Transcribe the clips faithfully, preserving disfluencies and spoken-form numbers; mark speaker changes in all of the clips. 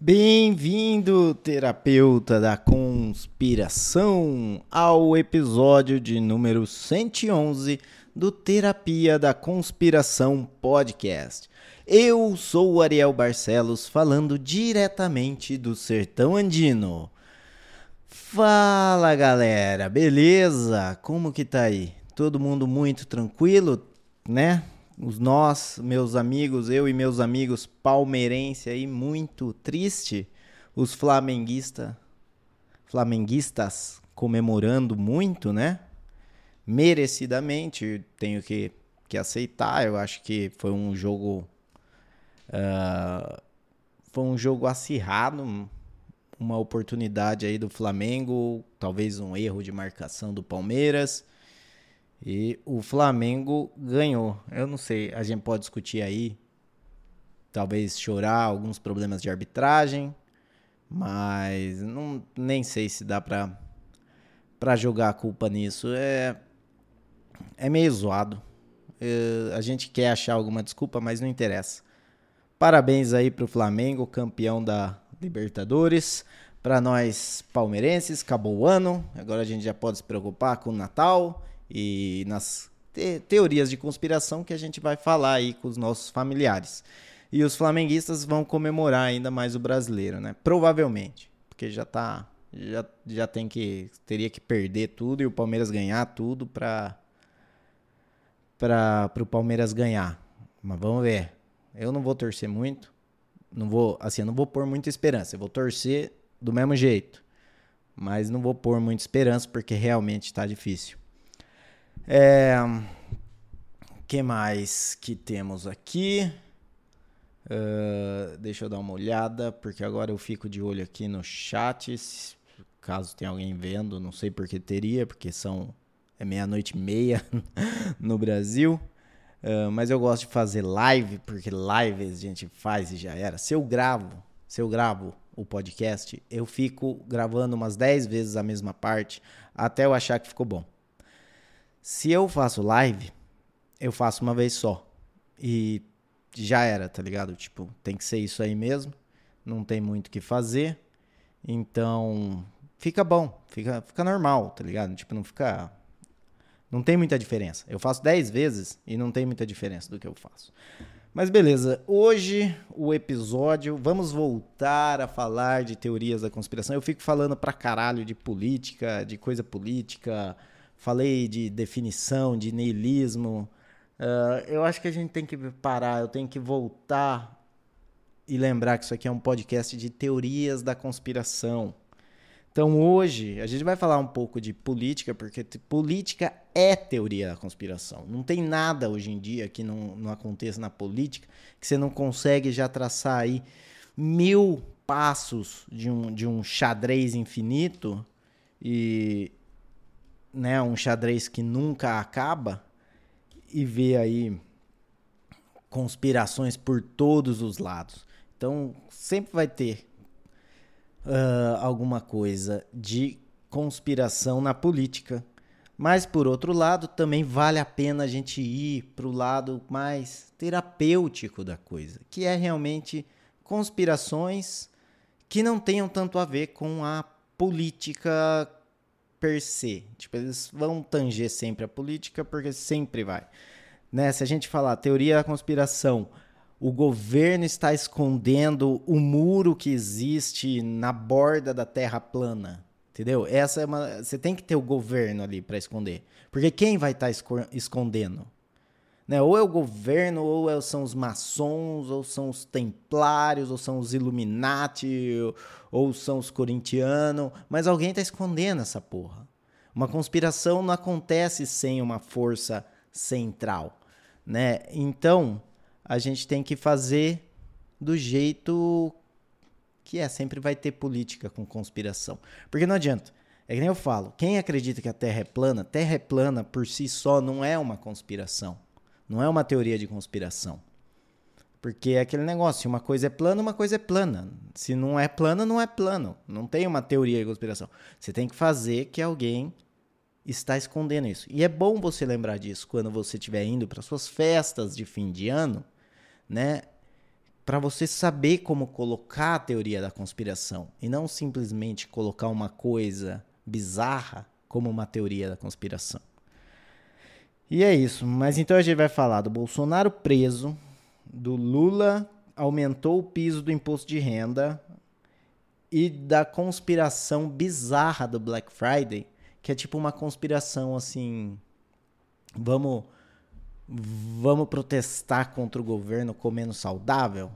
Speaker 1: Bem-vindo, terapeuta da conspiração, ao episódio de número cento e onze do Terapia da Conspiração Podcast. Eu sou o Ariel Barcelos, falando diretamente do Sertão Andino. Fala, galera, beleza? Como que tá aí? Todo mundo muito tranquilo, né? Os nós, meus amigos, eu e meus amigos palmeirenses aí, muito triste. Os flamenguista, flamenguistas comemorando muito, né? Merecidamente, tenho que, que aceitar. Eu acho que foi um jogo... Uh, foi um jogo acirrado, uma oportunidade aí do Flamengo, talvez um erro de marcação do Palmeiras. E o Flamengo ganhou. Eu não sei, a gente pode discutir aí, talvez chorar alguns problemas de arbitragem, mas não, nem sei se dá pra, pra jogar a culpa nisso. É, é meio zoado. É, a gente quer achar alguma desculpa, mas não interessa. Parabéns aí pro Flamengo, campeão da Libertadores. Para nós palmeirenses, acabou o ano. Agora a gente já pode se preocupar com o Natal e nas te- teorias de conspiração que a gente vai falar aí com os nossos familiares. E os flamenguistas vão comemorar ainda mais o brasileiro, né? Provavelmente, porque já tá, já, já tem que, teria que perder tudo e o Palmeiras ganhar tudo para para o Palmeiras ganhar. Mas vamos ver. Eu não vou torcer muito, não vou, assim, eu não vou pôr muita esperança. Eu vou torcer do mesmo jeito, mas não vou pôr muita esperança porque realmente tá difícil. É, que mais que temos aqui? Uh, deixa eu dar uma olhada, porque agora eu fico de olho aqui no chat, caso tenha alguém vendo, não sei por que teria, porque são é meia-noite e meia no Brasil, uh, mas eu gosto de fazer live, porque live a gente faz e já era. Se eu gravo, se eu gravo o podcast, eu fico gravando umas dez vezes a mesma parte, até eu achar que ficou bom. Se eu faço live, eu faço uma vez só. E já era, tá ligado? Tipo, tem que ser isso aí mesmo. Não tem muito o que fazer. Então, fica bom. Fica, fica normal, tá ligado? Tipo, não fica... Não tem muita diferença. Eu faço dez vezes e não tem muita diferença do que eu faço. Mas beleza, hoje o episódio, vamos voltar a falar de teorias da conspiração. Eu fico falando pra caralho de política, de coisa política... Falei de definição, de niilismo. Uh, eu acho que a gente tem que parar, eu tenho que voltar e lembrar que isso aqui é um podcast de teorias da conspiração. Então hoje a gente vai falar um pouco de política, porque t- política é teoria da conspiração. Não tem nada hoje em dia que não, não aconteça na política que você não consegue já traçar aí mil passos de um, de um xadrez infinito e... né, um xadrez que nunca acaba e ver aí conspirações por todos os lados. Então, sempre vai ter uh, alguma coisa de conspiração na política. Mas, por outro lado, também vale a pena a gente ir para o lado mais terapêutico da coisa, que é realmente conspirações que não tenham tanto a ver com a política per se. Tipo, eles vão tanger sempre a política, porque sempre vai. Né? Se a gente falar teoria da conspiração, o governo está escondendo o muro que existe na borda da Terra plana. Entendeu? Essa é uma... Você tem que ter o governo ali para esconder. Porque quem vai estar escondendo? Né? Ou é o governo, ou são os maçons, ou são os templários, ou são os Illuminati, ou, ou são os corintianos. Mas alguém está escondendo essa porra. Uma conspiração não acontece sem uma força central, né? Então, a gente tem que fazer do jeito que é. Sempre vai ter política com conspiração. Porque não adianta. É que nem eu falo. Quem acredita que a Terra é plana, Terra é plana por si só não é uma conspiração. Não é uma teoria de conspiração. Porque é aquele negócio, se uma coisa é plana, uma coisa é plana. Se não é plana, não é plano. Não tem uma teoria de conspiração. Você tem que fazer que alguém está escondendo isso. E é bom você lembrar disso quando você estiver indo para suas festas de fim de ano, né? para você saber como colocar a teoria da conspiração e não simplesmente colocar uma coisa bizarra como uma teoria da conspiração. E é isso, mas então a gente vai falar do Bolsonaro preso, do Lula aumentou o piso do imposto de renda e da conspiração bizarra do Black Friday, que é tipo uma conspiração assim, vamos, vamos protestar contra o governo comendo saudável,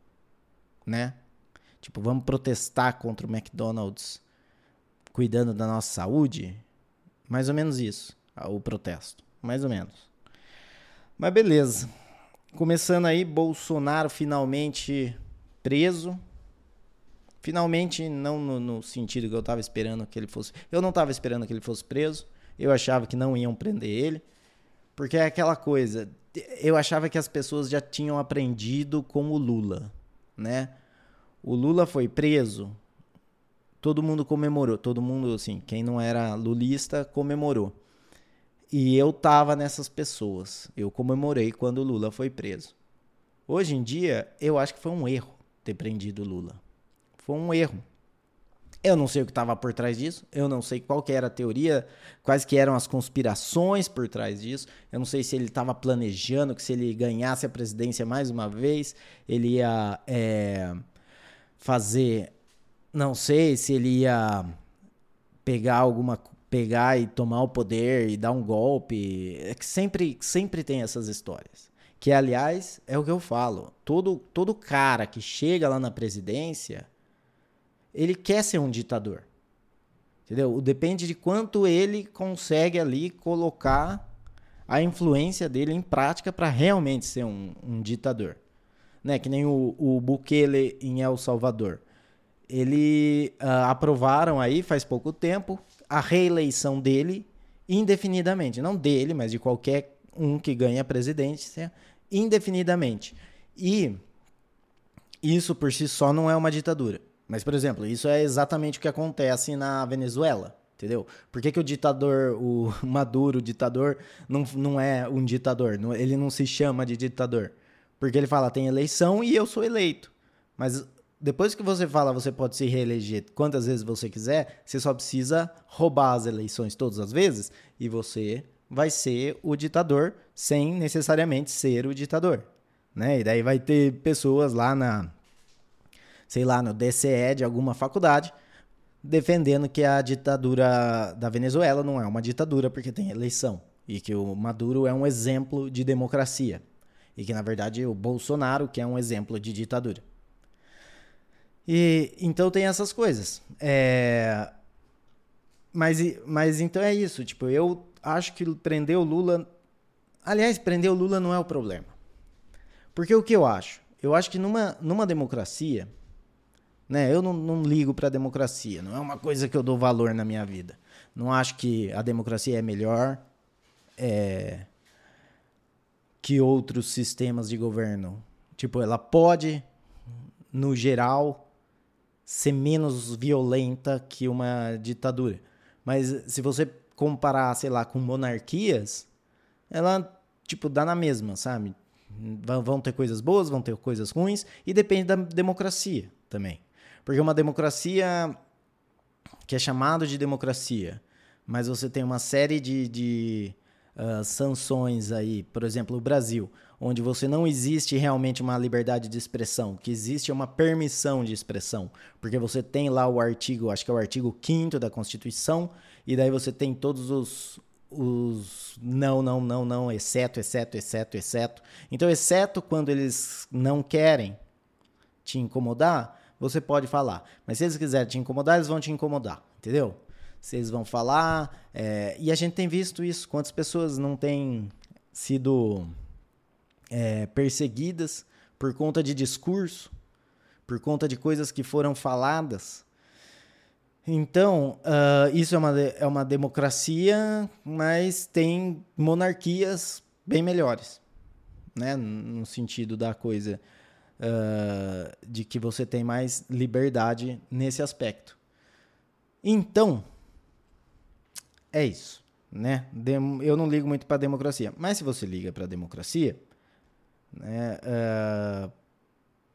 Speaker 1: né? Tipo, vamos protestar contra o McDonald's cuidando da nossa saúde, mais ou menos isso, o protesto, mais ou menos. Mas beleza. Começando aí, Bolsonaro finalmente preso. Finalmente, não no, no sentido que eu estava esperando que ele fosse... Eu não estava esperando que ele fosse preso. Eu achava que não iam prender ele. Porque é aquela coisa... Eu achava que as pessoas já tinham aprendido com o Lula, né? O Lula foi preso, todo mundo comemorou. Todo mundo, assim, quem não era lulista, comemorou. E eu tava nessas pessoas. Eu comemorei quando o Lula foi preso. Hoje em dia, eu acho que foi um erro ter prendido o Lula. Foi um erro. Eu não sei o que estava por trás disso. Eu não sei qual que era a teoria, quais que eram as conspirações por trás disso. Eu não sei se ele estava planejando que se ele ganhasse a presidência mais uma vez, ele ia é, fazer... Não sei se ele ia pegar alguma coisa, pegar e tomar o poder e dar um golpe. É que sempre, sempre tem essas histórias. Que, aliás, é o que eu falo. Todo, todo cara que chega lá na presidência, ele quer ser um ditador. Entendeu? Depende de quanto ele consegue ali colocar a influência dele em prática para realmente ser um, um ditador. Né? Que nem o, o Bukele em El Salvador. Ele uh, aprovaram aí faz pouco tempo a reeleição dele indefinidamente. Não dele, mas de qualquer um que ganha a presidência indefinidamente. E isso por si só não é uma ditadura. Mas, por exemplo, isso é exatamente o que acontece na Venezuela, entendeu? Por que, que o ditador, o Maduro, o ditador, não, não é um ditador? Ele não se chama de ditador. Porque ele fala, tem eleição e eu sou eleito. Mas... depois que você fala, você pode se reeleger quantas vezes você quiser, você só precisa roubar as eleições todas as vezes e você vai ser o ditador sem necessariamente ser o ditador, né? E daí vai ter pessoas lá na, sei lá, no D C E de alguma faculdade defendendo que a ditadura da Venezuela não é uma ditadura porque tem eleição e que o Maduro é um exemplo de democracia e que, na verdade, o Bolsonaro que é um exemplo de ditadura. E, então tem essas coisas. É... Mas, mas então é isso. Tipo, eu acho que prender o Lula... Aliás, prender o Lula não é o problema. Porque o que eu acho? Eu acho que numa, numa democracia... Né, eu não, não ligo pra democracia. Não é uma coisa que eu dou valor na minha vida. Não acho que a democracia é melhor é, que outros sistemas de governo. Tipo, ela pode, no geral... ser menos violenta que uma ditadura. Mas se você comparar, sei lá, com monarquias, ela, tipo, dá na mesma, sabe? Vão ter coisas boas, vão ter coisas ruins, e depende da democracia também. Porque uma democracia que é chamada de democracia, mas você tem uma série de, de uh, sanções aí, por exemplo, o Brasil, onde você não existe realmente uma liberdade de expressão, o que existe é uma permissão de expressão, porque você tem lá o artigo, acho que é o artigo quinto da Constituição, e daí você tem todos os, os não, não, não, não, exceto, exceto, exceto, exceto. Então, exceto quando eles não querem te incomodar, você pode falar. Mas se eles quiserem te incomodar, eles vão te incomodar, entendeu? Se eles vão falar... É... E a gente tem visto isso, quantas pessoas não têm sido... É, perseguidas por conta de discurso, por conta de coisas que foram faladas. Então, uh, isso é uma, é uma democracia, mas tem monarquias bem melhores, né? No sentido da coisa uh, de que você tem mais liberdade nesse aspecto. Então, é isso, né? Dem- eu não ligo muito para a democracia, mas se você liga para a democracia... Né? Uh,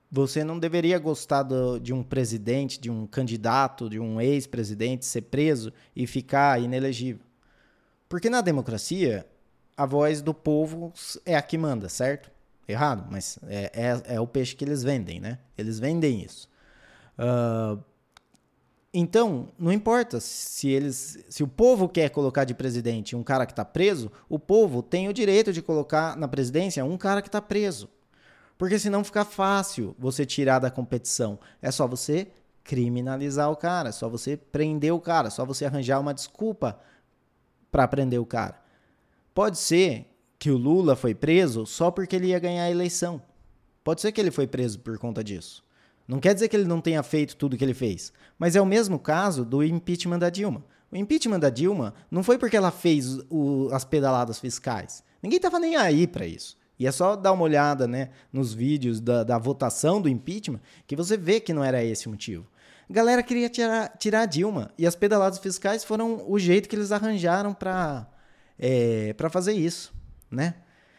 Speaker 1: você não deveria gostar do, de um presidente, de um candidato, de um ex-presidente ser preso e ficar inelegível. Porque na democracia, a voz do povo é a que manda, certo? Errado, mas é, é, é o peixe que eles vendem, né? Eles vendem isso. Uh, então, não importa se eles, se o povo quer colocar de presidente um cara que está preso, o povo tem o direito de colocar na presidência um cara que está preso. Porque senão fica fácil você tirar da competição. É só você criminalizar o cara, é só você prender o cara, é só você arranjar uma desculpa para prender o cara. Pode ser que o Lula foi preso só porque ele ia ganhar a eleição. Pode ser que ele foi preso por conta disso. Não quer dizer que ele não tenha feito tudo o que ele fez. Mas é o mesmo caso do impeachment da Dilma. O impeachment da Dilma não foi porque ela fez o, as pedaladas fiscais. Ninguém estava nem aí para isso. E é só dar uma olhada, né, nos vídeos da, da votação do impeachment que você vê que não era esse o motivo. A galera queria tirar, tirar a Dilma. E as pedaladas fiscais foram o jeito que eles arranjaram para é, para fazer isso, né?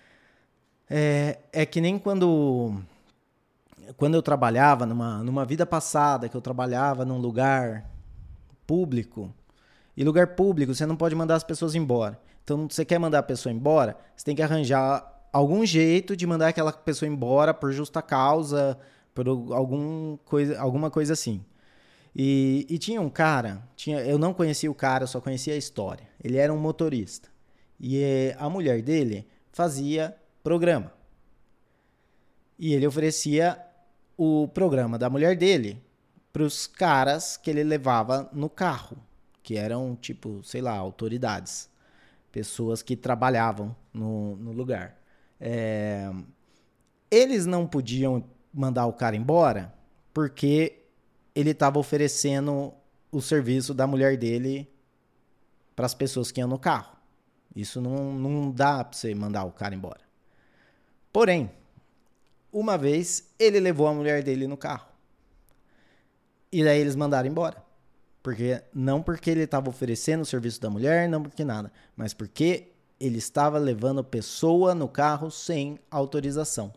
Speaker 1: É, é que nem quando, quando eu trabalhava, numa, numa vida passada, que eu trabalhava num lugar público. E lugar público, você não pode mandar as pessoas embora. Então, se você quer mandar a pessoa embora, você tem que arranjar algum jeito de mandar aquela pessoa embora por justa causa, por algum coisa, alguma coisa assim. E, e tinha um cara, tinha, eu não conhecia o cara, eu só conhecia a história. Ele era um motorista. E a mulher dele fazia programa. E ele oferecia o programa da mulher dele para os caras que ele levava no carro, que eram, tipo, sei lá, autoridades. Pessoas que trabalhavam no, no lugar. É, eles não podiam mandar o cara embora porque ele estava oferecendo o serviço da mulher dele para as pessoas que iam no carro. Isso não, não dá para você mandar o cara embora. Porém, uma vez ele levou a mulher dele no carro. E daí eles mandaram embora. Porque, não porque ele estava oferecendo o serviço da mulher, não porque nada, mas porque ele estava levando pessoa no carro sem autorização.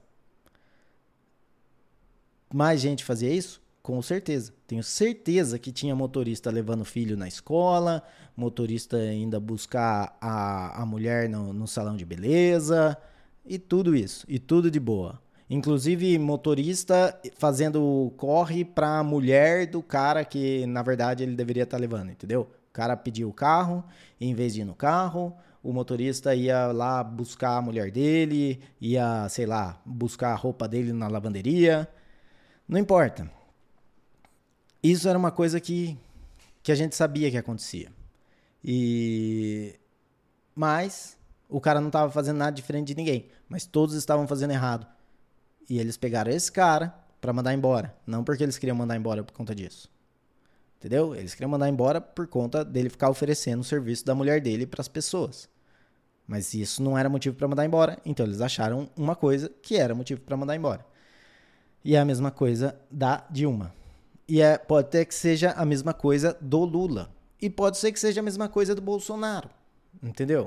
Speaker 1: Mais gente fazia isso? Com certeza. Tenho certeza que tinha motorista levando filho na escola, motorista ainda buscar a, a mulher no, no salão de beleza, e tudo isso. E tudo de boa. Inclusive motorista fazendo corre para a mulher do cara que, na verdade, ele deveria estar levando, entendeu? O cara pediu o carro, e em vez de ir no carro, o motorista ia lá buscar a mulher dele, ia, sei lá, buscar a roupa dele na lavanderia. Não importa. Isso era uma coisa que, que a gente sabia que acontecia. E... Mas o cara não estava fazendo nada diferente de ninguém. Mas todos estavam fazendo errado. E eles pegaram esse cara para mandar embora. Não porque eles queriam mandar embora por conta disso. Entendeu? Eles queriam mandar embora por conta dele ficar oferecendo o serviço da mulher dele para as pessoas. Mas isso não era motivo para mandar embora. Então eles acharam uma coisa que era motivo para mandar embora. E é a mesma coisa da Dilma. E é, pode ter que seja a mesma coisa do Lula. E pode ser que seja a mesma coisa do Bolsonaro. Entendeu?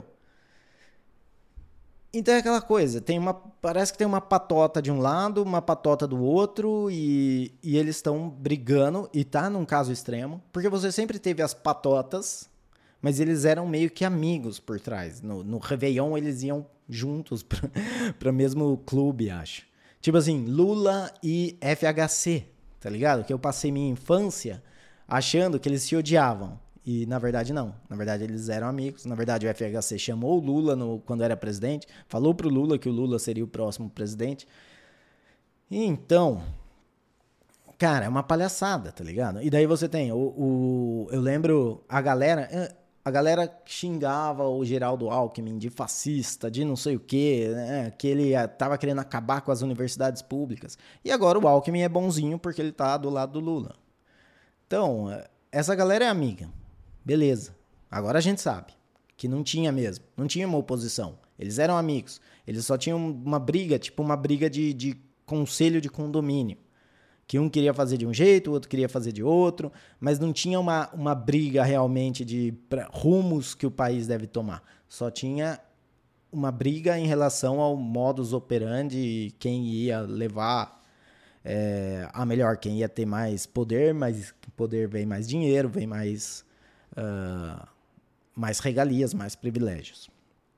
Speaker 1: Então é aquela coisa, tem uma, parece que tem uma patota de um lado, uma patota do outro, e, e eles estão brigando, e tá num caso extremo, porque você sempre teve as patotas, mas eles eram meio que amigos por trás. No, no Réveillon eles iam juntos para o mesmo clube, acho. Tipo assim, Lula e F H C, tá ligado? Que eu passei minha infância achando que eles se odiavam. E, na verdade, não. Na verdade, eles eram amigos. Na verdade, o F H C chamou o Lula no, quando era presidente. Falou pro Lula que o Lula seria o próximo presidente. E, então, cara, é uma palhaçada, tá ligado? E daí você tem o... o eu lembro a galera... A galera xingava o Geraldo Alckmin de fascista, de não sei o quê, né? Que ele tava querendo acabar com as universidades públicas. E agora o Alckmin é bonzinho porque ele tá do lado do Lula. Então, essa galera é amiga. Beleza. Agora a gente sabe que não tinha mesmo. Não tinha uma oposição. Eles eram amigos. Eles só tinham uma briga, tipo uma briga de, de conselho de condomínio. Que um queria fazer de um jeito, o outro queria fazer de outro. Mas não tinha uma, uma briga realmente de pra, rumos que o país deve tomar. Só tinha uma briga em relação ao modus operandi, quem ia levar É, ah, melhor, quem ia ter mais poder, mas poder vem mais dinheiro, vem mais, uh, mais regalias, mais privilégios.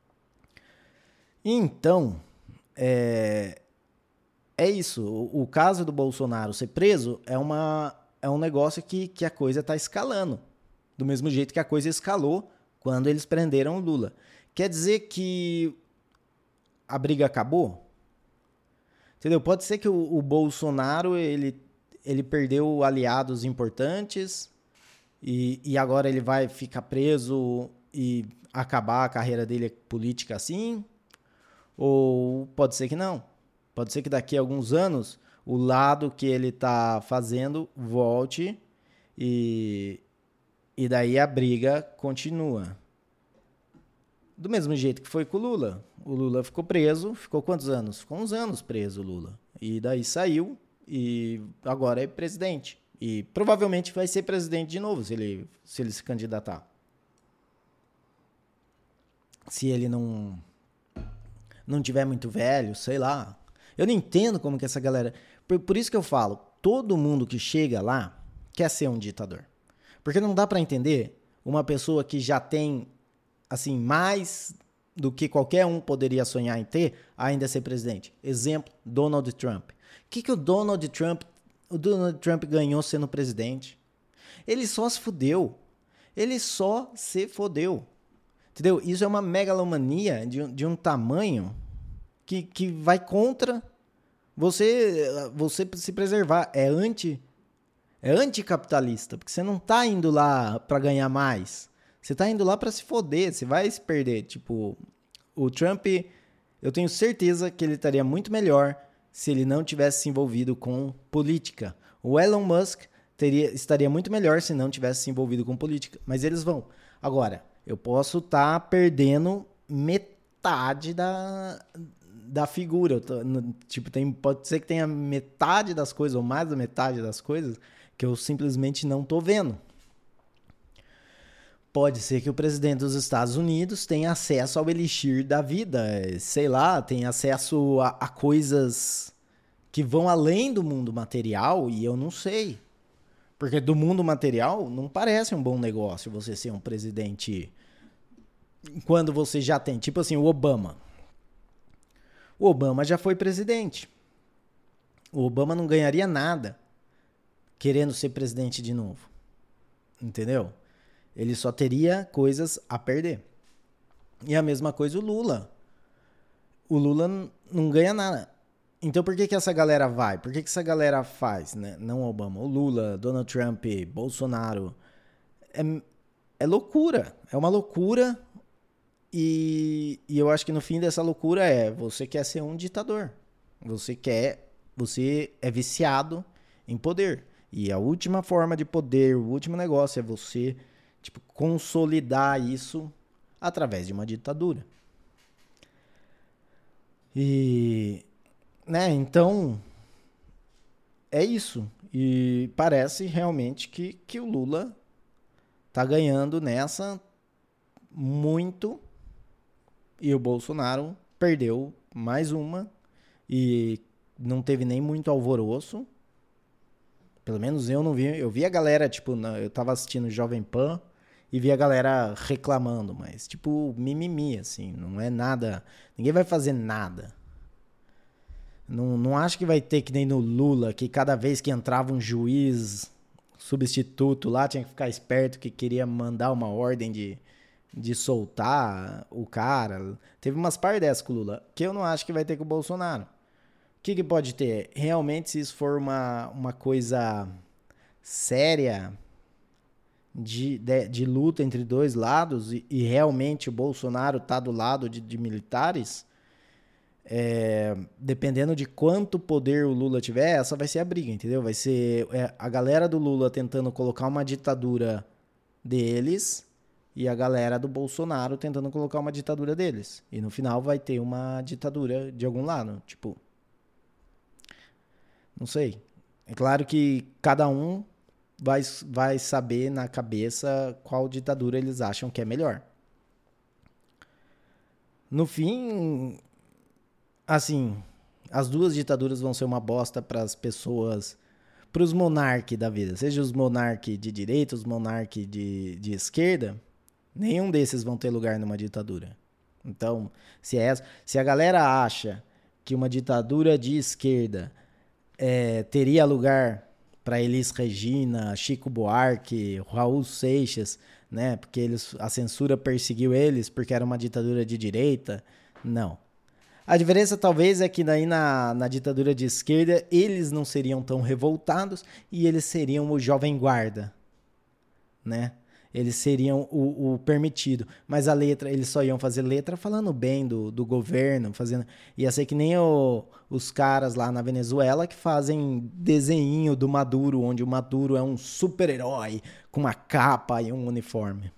Speaker 1: Então, é, é isso. O, o caso do Bolsonaro ser preso é, uma, é um negócio que, que a coisa está escalando. Do mesmo jeito que a coisa escalou quando eles prenderam o Lula. Quer dizer que a briga acabou? Entendeu? Pode ser que o, o Bolsonaro ele, ele perdeu aliados importantes e, e agora ele vai ficar preso e acabar a carreira dele política assim? Ou pode ser que não. Pode ser que daqui a alguns anos o lado que ele está fazendo volte e, e daí a briga continua. Do mesmo jeito que foi com o Lula. O Lula ficou preso, ficou quantos anos? Ficou uns anos preso o Lula. E daí saiu e agora é presidente. E provavelmente vai ser presidente de novo se ele se, ele se candidatar. Se ele não, não tiver muito velho, sei lá. Eu não entendo como que essa galera... Por, por isso que eu falo, todo mundo que chega lá quer ser um ditador. Porque não dá pra entender uma pessoa que já tem... assim, mais do que qualquer um poderia sonhar em ter, ainda ser presidente. Exemplo, Donald Trump. O que, que o Donald Trump, o Donald Trump ganhou sendo presidente? Ele só se fudeu. Ele só se fodeu. Entendeu? Isso é uma megalomania de, de um tamanho que, que vai contra você, você se preservar. É anti, é anticapitalista, porque você não tá indo lá para ganhar mais. Você tá indo lá pra se foder, você vai se perder. Tipo, o Trump, eu tenho certeza que ele estaria muito melhor se ele não tivesse se envolvido com política. O Elon Musk teria, estaria muito melhor se não tivesse se envolvido com política. Mas eles vão. Agora, eu posso estar tá perdendo metade da, da figura. Eu tô, tipo, tem, pode ser que tenha metade das coisas, ou mais da metade das coisas, que eu simplesmente não tô vendo. Pode ser que o presidente dos Estados Unidos tenha acesso ao elixir da vida, sei lá, tenha acesso a, a coisas que vão além do mundo material e eu não sei. Porque do mundo material não parece um bom negócio você ser um presidente quando você já tem, tipo assim, o Obama. O Obama já foi presidente. O Obama não ganharia nada querendo ser presidente de novo. Entendeu? Ele só teria coisas a perder. E a mesma coisa o Lula. O Lula não ganha nada. Então por que que essa galera vai? Por que que essa galera faz, né? Não Obama, o Lula, Donald Trump, Bolsonaro. É, é loucura. É uma loucura. E, e eu acho que no fim dessa loucura é, você quer ser um ditador. Você quer, você é viciado em poder. E a última forma de poder, o último negócio é você... tipo, consolidar isso através de uma ditadura. E, né, então, é isso. E parece realmente que, que o Lula tá ganhando nessa muito e o Bolsonaro perdeu mais uma e não teve nem muito alvoroço. Pelo menos eu não vi. Eu vi a galera, tipo, eu tava assistindo Jovem Pan e vi a galera reclamando, mas tipo, mimimi, assim, não é nada... Ninguém vai fazer nada. Não, não acho que vai ter que nem no Lula, que cada vez que entrava um juiz substituto lá, tinha que ficar esperto que queria mandar uma ordem de, de soltar o cara. Teve umas par dessas com o Lula, que eu não acho que vai ter com o Bolsonaro. O que, que pode ter? Realmente, se isso for uma, uma coisa séria de, de, de luta entre dois lados e, e realmente o Bolsonaro tá do lado de, de militares, é, dependendo de quanto poder o Lula tiver, essa vai ser a briga, entendeu? Vai ser é, a galera do Lula tentando colocar uma ditadura deles e a galera do Bolsonaro tentando colocar uma ditadura deles. E no final vai ter uma ditadura de algum lado, tipo... Não sei. É claro que cada um vai, vai saber na cabeça qual ditadura eles acham que é melhor. No fim, assim, As duas ditaduras vão ser uma bosta para as pessoas, para os monarques da vida, seja os monarques de direita, os monarques de, de esquerda, nenhum desses vão ter lugar numa ditadura. Então, se, é, se a galera acha que uma ditadura de esquerda é, teria lugar para Elis Regina, Chico Buarque, Raul Seixas, né? Porque eles, a censura perseguiu eles porque era uma ditadura de direita. Não. A diferença talvez é que daí na, na ditadura de esquerda eles não seriam tão revoltados e eles seriam o jovem guarda, né? Eles seriam o, o permitido. Mas a letra, eles só iam fazer letra falando bem do, do governo, fazendo. Ia ser que nem o, os caras lá na Venezuela que fazem desenho do Maduro, onde o Maduro é um super-herói com uma capa e um uniforme.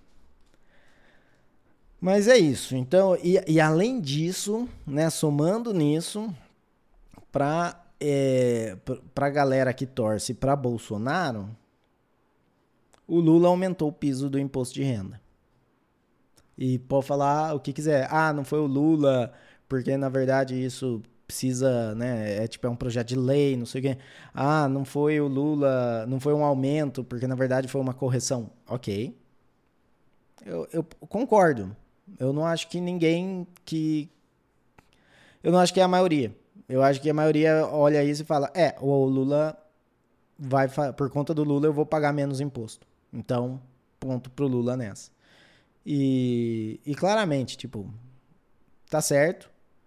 Speaker 1: Mas é isso. Então, e, e além disso, né, somando nisso, para é, a galera que torce para Bolsonaro, o Lula aumentou o piso do imposto de renda. E pode falar o que quiser. Ah, não foi o Lula, porque na verdade isso precisa, né? É tipo é um projeto de lei, não sei o quê. Ah, não foi o Lula, não foi um aumento, porque na verdade foi uma correção. Ok. Eu, eu concordo. Eu não acho que ninguém que... Eu não acho que é a maioria. Eu acho que a maioria olha isso e fala, é, o Lula vai... Por conta do Lula eu vou pagar menos imposto. Então, ponto pro Lula nessa. E, e claramente, tipo, tá certo.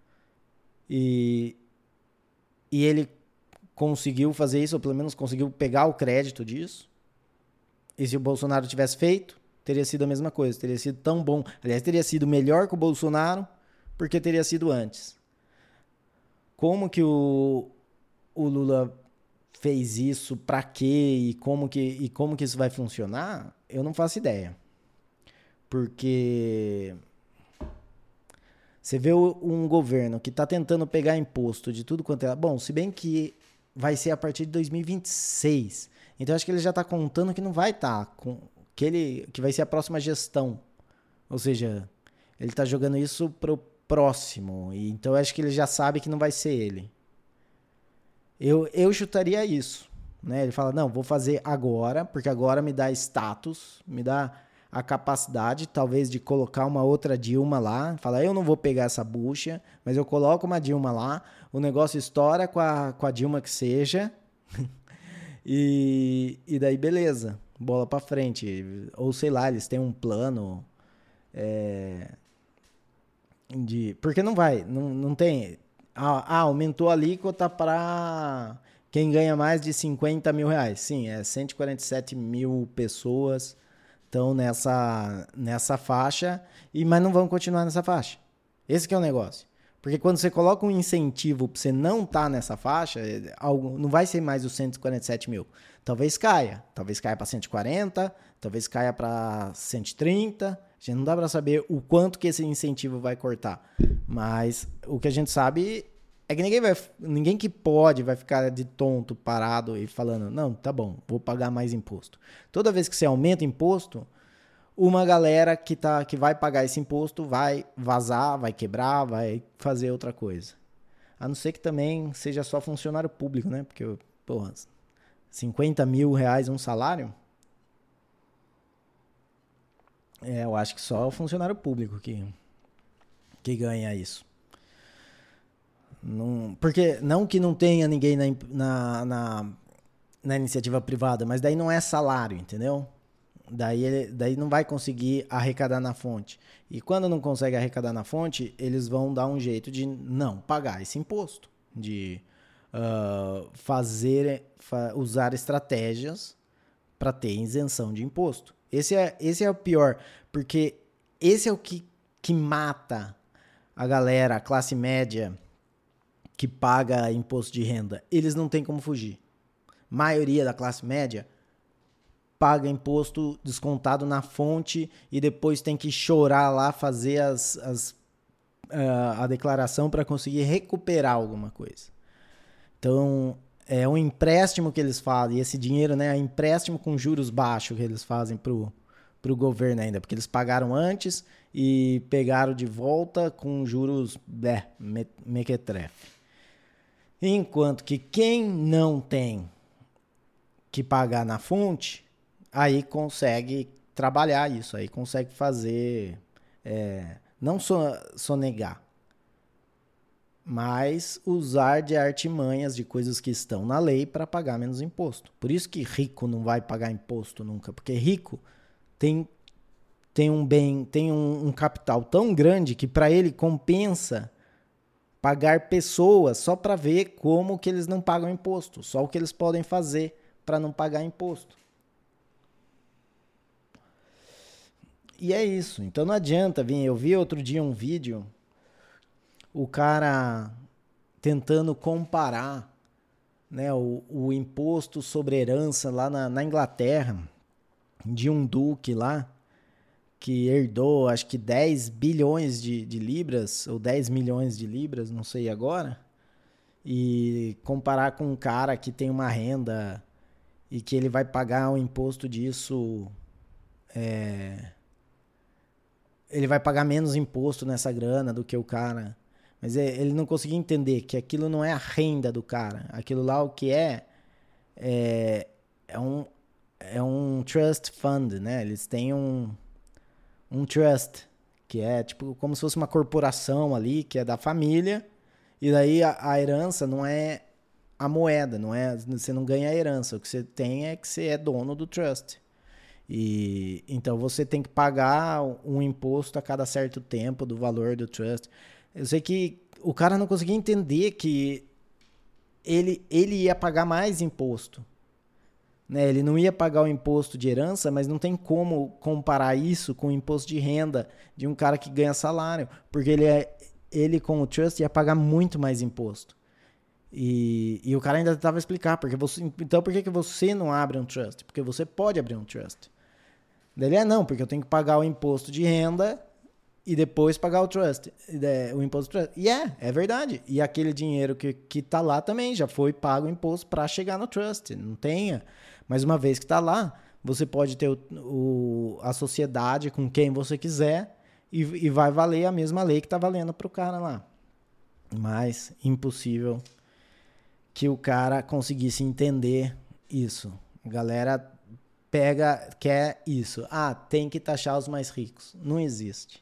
Speaker 1: E, e ele conseguiu fazer isso, ou pelo menos conseguiu pegar o crédito disso. E se o Bolsonaro tivesse feito, teria sido a mesma coisa. Teria sido tão bom. Aliás, teria sido melhor que o Bolsonaro, porque teria sido antes. Como que o, o Lula fez isso, pra quê e como que, e como que isso vai funcionar, eu não faço ideia. Porque você vê um governo que está tentando pegar imposto de tudo quanto é... Bom, se bem que vai ser a partir de dois mil e vinte e seis. Então, acho que ele já está contando que não vai estar... Tá com, que, ele, que vai ser a próxima gestão. Ou seja, ele está jogando isso pro próximo. E, então, acho que ele já sabe que não vai ser ele. Eu, eu chutaria isso, né? Ele fala, não, vou fazer agora, porque agora me dá status, me dá a capacidade, talvez, de colocar uma outra Dilma lá. Fala, eu não vou pegar essa bucha, mas eu coloco uma Dilma lá, o negócio estoura com a, com a Dilma que seja, e, e daí beleza, bola pra frente. Ou sei lá, eles têm um plano é, de... Porque não vai, não, não tem... Ah, aumentou a alíquota para quem ganha mais de cinquenta mil reais. Sim, é cento e quarenta e sete mil pessoas estão nessa, nessa faixa, e, mas não vão continuar nessa faixa. Esse que é o negócio. Porque quando você coloca um incentivo para você não estar tá nessa faixa, não vai ser mais os cento e quarenta e sete mil. Talvez caia. Talvez caia para cento e quarenta, talvez caia para cento e trinta. A gente não dá para saber o quanto que esse incentivo vai cortar. Mas o que a gente sabe é que ninguém, vai, ninguém que pode vai ficar de tonto, parado e falando, não, tá bom, vou pagar mais imposto. Toda vez que você aumenta imposto, uma galera que, tá, que vai pagar esse imposto vai vazar, vai quebrar, vai fazer outra coisa. A não ser que também seja só funcionário público, né? Porque, porra, cinquenta mil reais um salário... É, eu acho que só o funcionário público que, que ganha isso. Não, porque não que não tenha ninguém na, na, na, na iniciativa privada, mas daí não é salário, entendeu? Daí, ele, daí não vai conseguir arrecadar na fonte. E quando não consegue arrecadar na fonte, eles vão dar um jeito de não pagar esse imposto. De uh, fazer, fa, usar estratégias para ter isenção de imposto. Esse é, esse é o pior, porque esse é o que, que mata a galera, a classe média, que paga imposto de renda. Eles não têm como fugir. A maioria da classe média paga imposto descontado na fonte e depois tem que chorar lá, fazer as, as, uh, a declaração para conseguir recuperar alguma coisa. Então, é um empréstimo que eles fazem, e esse dinheiro, né, é um empréstimo com juros baixos que eles fazem pro, pro governo ainda, porque eles pagaram antes e pegaram de volta com juros, é, me, mequetrefe. Enquanto que quem não tem que pagar na fonte, aí consegue trabalhar isso, aí consegue fazer, é, não só sonegar, mas usar de artimanhas, de coisas que estão na lei para pagar menos imposto. Por isso que rico não vai pagar imposto nunca, porque rico tem, tem um bem, tem um, um capital tão grande que para ele compensa pagar pessoas só para ver como que eles não pagam imposto, só o que eles podem fazer para não pagar imposto. E é isso. Então não adianta vir. Eu vi outro dia um vídeo, o cara tentando comparar, né, o, o imposto sobre herança lá na, na Inglaterra, de um duque lá, que herdou acho que dez bilhões de, de libras, ou dez milhões de libras, não sei agora, e comparar com um cara que tem uma renda e que ele vai pagar o imposto disso, é, ele vai pagar menos imposto nessa grana do que o cara. Mas é, ele não conseguia entender que aquilo não é a renda do cara. Aquilo lá o que é é, é, um, é um trust fund, né? Eles têm um, um trust, que é tipo como se fosse uma corporação ali, que é da família. E daí a, a herança não é a moeda, não é, você não ganha a herança. O que você tem é que você é dono do trust. E então você tem que pagar um imposto a cada certo tempo do valor do trust. Eu sei que o cara não conseguia entender que ele, ele ia pagar mais imposto, né? Ele não ia pagar o imposto de herança, mas não tem como comparar isso com o imposto de renda de um cara que ganha salário, porque ele, é, ele com o trust ia pagar muito mais imposto. E, e o cara ainda tentava explicar, porque você, então por que, que você não abre um trust? Porque você pode abrir um trust. Ele é não, porque eu tenho que pagar o imposto de renda e depois pagar o trust, o imposto do trust. E é, é verdade. E aquele dinheiro que, que tá lá também já foi pago o imposto para chegar no trust. Não tenha. Mas uma vez que tá lá, você pode ter o, o, a sociedade com quem você quiser e, e vai valer a mesma lei que tá valendo pro cara lá. Mas impossível que o cara conseguisse entender isso. A galera pega, quer isso. Ah, tem que taxar os mais ricos. Não existe.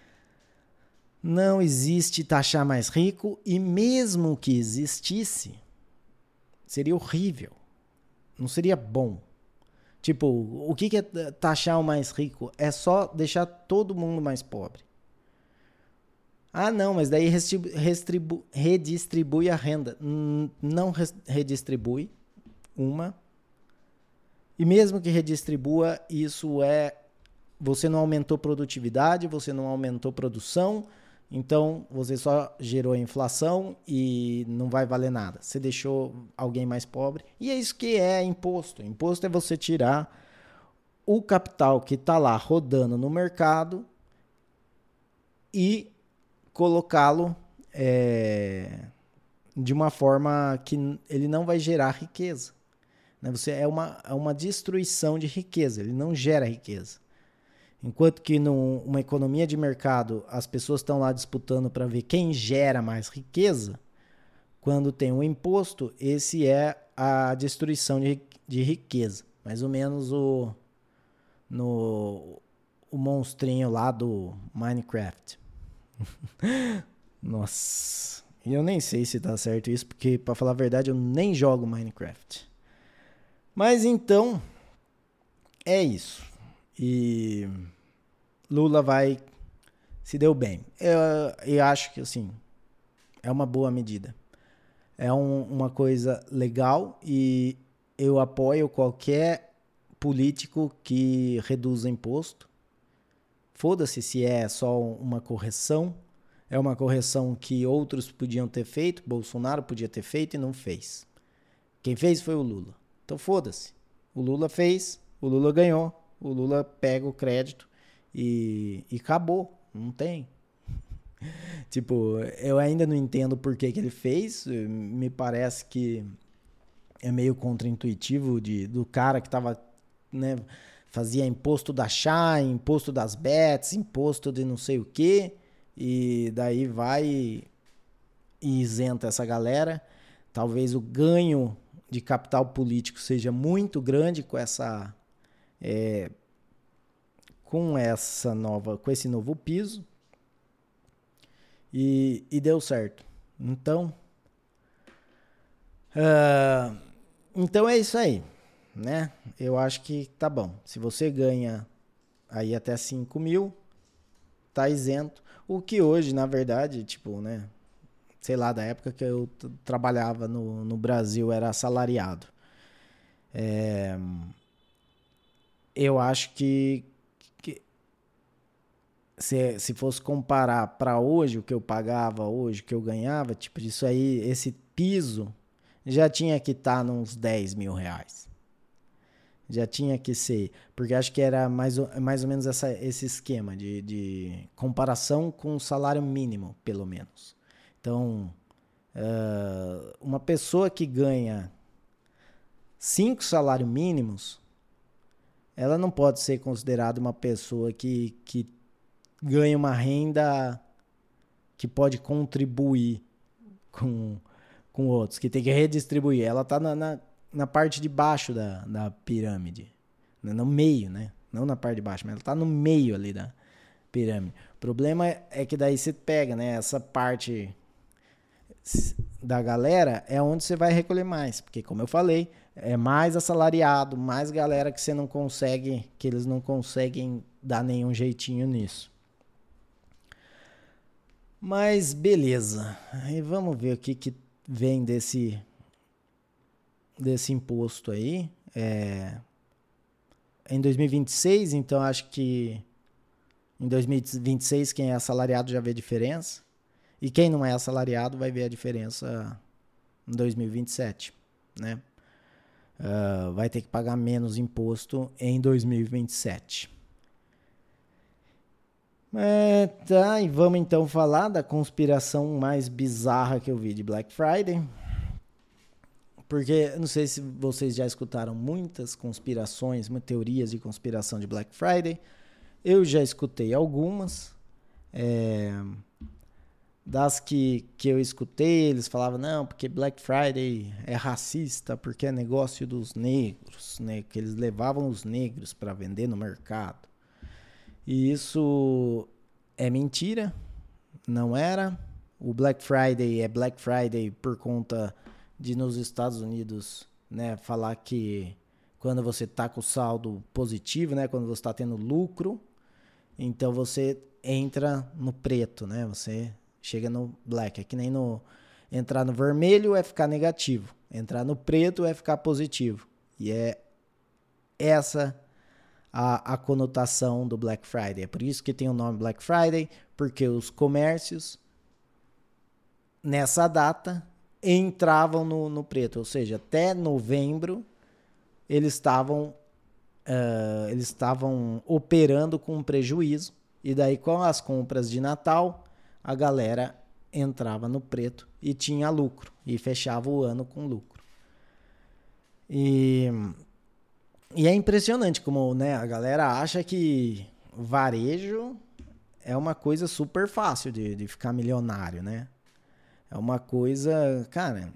Speaker 1: Não existe taxar mais rico, e mesmo que existisse, seria horrível. Não seria bom. Tipo, o que é taxar o mais rico? É só deixar todo mundo mais pobre. Ah, não, mas daí redistribui, redistribui a renda. Não redistribui, uma. E mesmo que redistribua, isso é... Você não aumentou produtividade, você não aumentou produção, então você só gerou inflação e não vai valer nada. Você deixou alguém mais pobre. E é isso que é imposto. Imposto é você tirar o capital que está lá rodando no mercado e colocá-lo é, de uma forma que ele não vai gerar riqueza. Você é uma, é uma destruição de riqueza, ele não gera riqueza. Enquanto que numa economia de mercado as pessoas estão lá disputando para ver quem gera mais riqueza, quando tem um imposto, esse é a destruição de, de riqueza. Mais ou menos o, no, o monstrinho lá do Minecraft. Nossa, eu nem sei se tá certo isso, porque para falar a verdade eu nem jogo Minecraft. Mas então, é isso. E Lula vai, se deu bem. Eu, eu acho que, assim, é uma boa medida. É um, uma coisa legal e eu apoio qualquer político que reduza imposto. Foda-se se é só uma correção. É uma correção que outros podiam ter feito, Bolsonaro podia ter feito e não fez. Quem fez foi o Lula. Então foda-se. O Lula fez, o Lula ganhou, o Lula pega o crédito e, e acabou. Não tem. Tipo, eu ainda não entendo por que, que ele fez. Me parece que é meio contraintuitivo de, do cara que tava, né, fazia imposto da chá, imposto das bets, imposto de não sei o que, e daí vai e isenta essa galera. talvez o ganho de capital político seja muito grande com essa é, com essa nova, com esse novo piso, e, e deu certo. Então, uh, então é isso aí, né? Eu acho que tá bom. Se você ganha aí até cinco mil, tá isento. O que hoje, na verdade, tipo, né? Sei lá, da época que eu t- trabalhava no, no Brasil, era assalariado. É, eu acho que, que se, se fosse comparar para hoje, o que eu pagava hoje, o que eu ganhava, tipo, isso aí, esse piso já tinha que estar tá nos dez mil reais. Já tinha que ser, porque acho que era mais, ou- mais ou menos essa, esse esquema de, de comparação com o salário mínimo, pelo menos. Então, uh, uma pessoa que ganha cinco salários mínimos, ela não pode ser considerada uma pessoa que, que ganha uma renda que pode contribuir com, com outros, que tem que redistribuir. Ela está na, na, na parte de baixo da, da pirâmide, no meio, né? Não na parte de baixo, mas ela está no meio ali da pirâmide. O problema é que daí você pega, né? Essa parte da galera é onde você vai recolher mais, porque como eu falei, é mais assalariado, mais galera que você não consegue, que eles não conseguem dar nenhum jeitinho nisso. Mas beleza, aí vamos ver o que, que vem desse desse imposto aí. É, em dois mil e vinte e seis, então acho que em dois mil e vinte e seis quem é assalariado já vê a diferença. E quem não é assalariado vai ver a diferença em dois mil e vinte e sete, né? Uh, vai ter que pagar menos imposto em dois mil e vinte e sete. É, tá, e vamos então falar da conspiração mais bizarra que eu vi de Black Friday. Porque, não sei se vocês já escutaram muitas conspirações, muitas teorias de conspiração de Black Friday. Eu já escutei algumas. É... Das que, que eu escutei, eles falavam, não, porque Black Friday é racista, porque é negócio dos negros, né? Que eles levavam os negros para vender no mercado. E isso é mentira, não era. O Black Friday é Black Friday por conta de nos Estados Unidos, né, falar que quando você tá com saldo positivo, né, quando você está tendo lucro, então você entra no preto, né? Você chega no black. É que nem no entrar no vermelho é ficar negativo, entrar no preto é ficar positivo. E é essa a, a conotação do Black Friday. É por isso que tem o nome Black Friday, porque os comércios nessa data entravam no, no preto, ou seja, até novembro eles estavam uh, eles estavam operando com prejuízo, e daí com as compras de Natal a galera entrava no preto e tinha lucro, e fechava o ano com lucro. E, e é impressionante como, né, a galera acha que varejo é uma coisa super fácil de, de ficar milionário, né? É uma coisa, cara,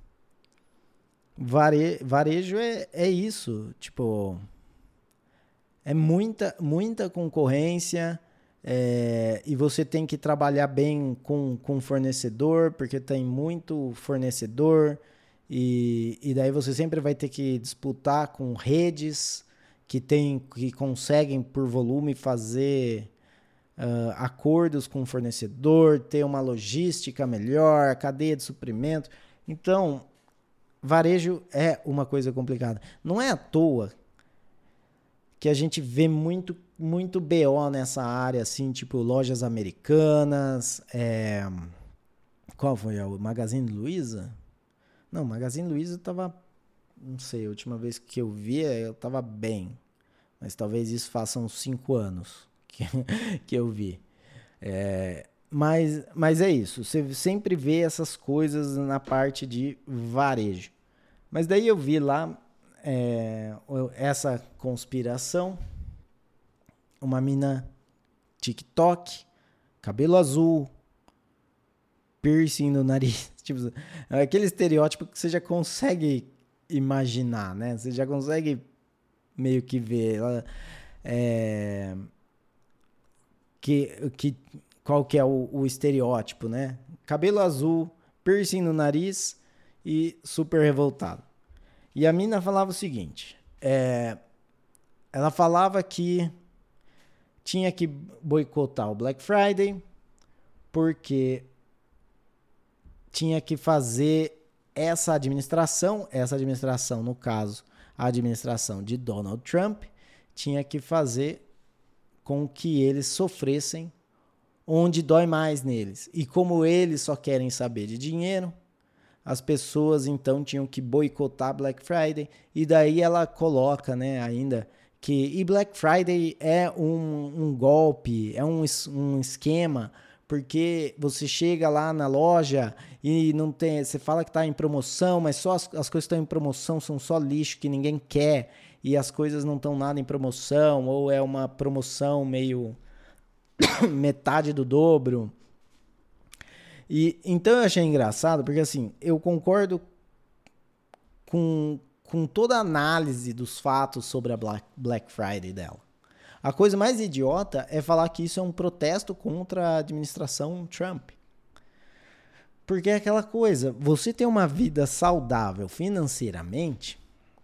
Speaker 1: vare, varejo é, é isso, tipo, é muita, muita concorrência, é, e você tem que trabalhar bem com o fornecedor, porque tem muito fornecedor, e, e daí você sempre vai ter que disputar com redes que, tem, que conseguem, por volume, fazer uh, acordos com o fornecedor, ter uma logística melhor, cadeia de suprimento. Então, varejo é uma coisa complicada. Não é à toa que a gente vê muito, muito B O nessa área, assim, tipo lojas americanas, é... qual foi? O Magazine Luiza? Não, Magazine Luiza tava, não sei, a última vez que eu vi eu tava bem, mas talvez isso faça uns cinco anos que, que eu vi. É... Mas, mas é isso, você sempre vê essas coisas na parte de varejo. Mas daí eu vi lá é, essa conspiração, uma mina TikTok, cabelo azul, piercing no nariz, Tipo, é aquele estereótipo que você já consegue imaginar, né? Você já consegue meio que ver é, que, que, qual que é o, o estereótipo, né? Cabelo azul, piercing no nariz e super revoltado. E a mina falava o seguinte, é, ela falava que tinha que boicotar o Black Friday porque tinha que fazer essa administração, essa administração, no caso, a administração de Donald Trump, tinha que fazer com que eles sofressem onde dói mais neles. E como eles só querem saber de dinheiro, as pessoas então tinham que boicotar Black Friday. E daí ela coloca, né, ainda que e Black Friday é um, um golpe, é um, um esquema, porque você chega lá na loja e não tem, você fala que está em promoção, mas só as, as coisas que estão em promoção são só lixo que ninguém quer e as coisas não estão nada em promoção, ou é uma promoção meio metade do dobro. E então eu achei engraçado, porque assim, eu concordo com, com toda a análise dos fatos sobre a Black, Black Friday dela. A coisa mais idiota é falar que isso é um protesto contra a administração Trump. Porque é aquela coisa, você ter uma vida saudável financeiramente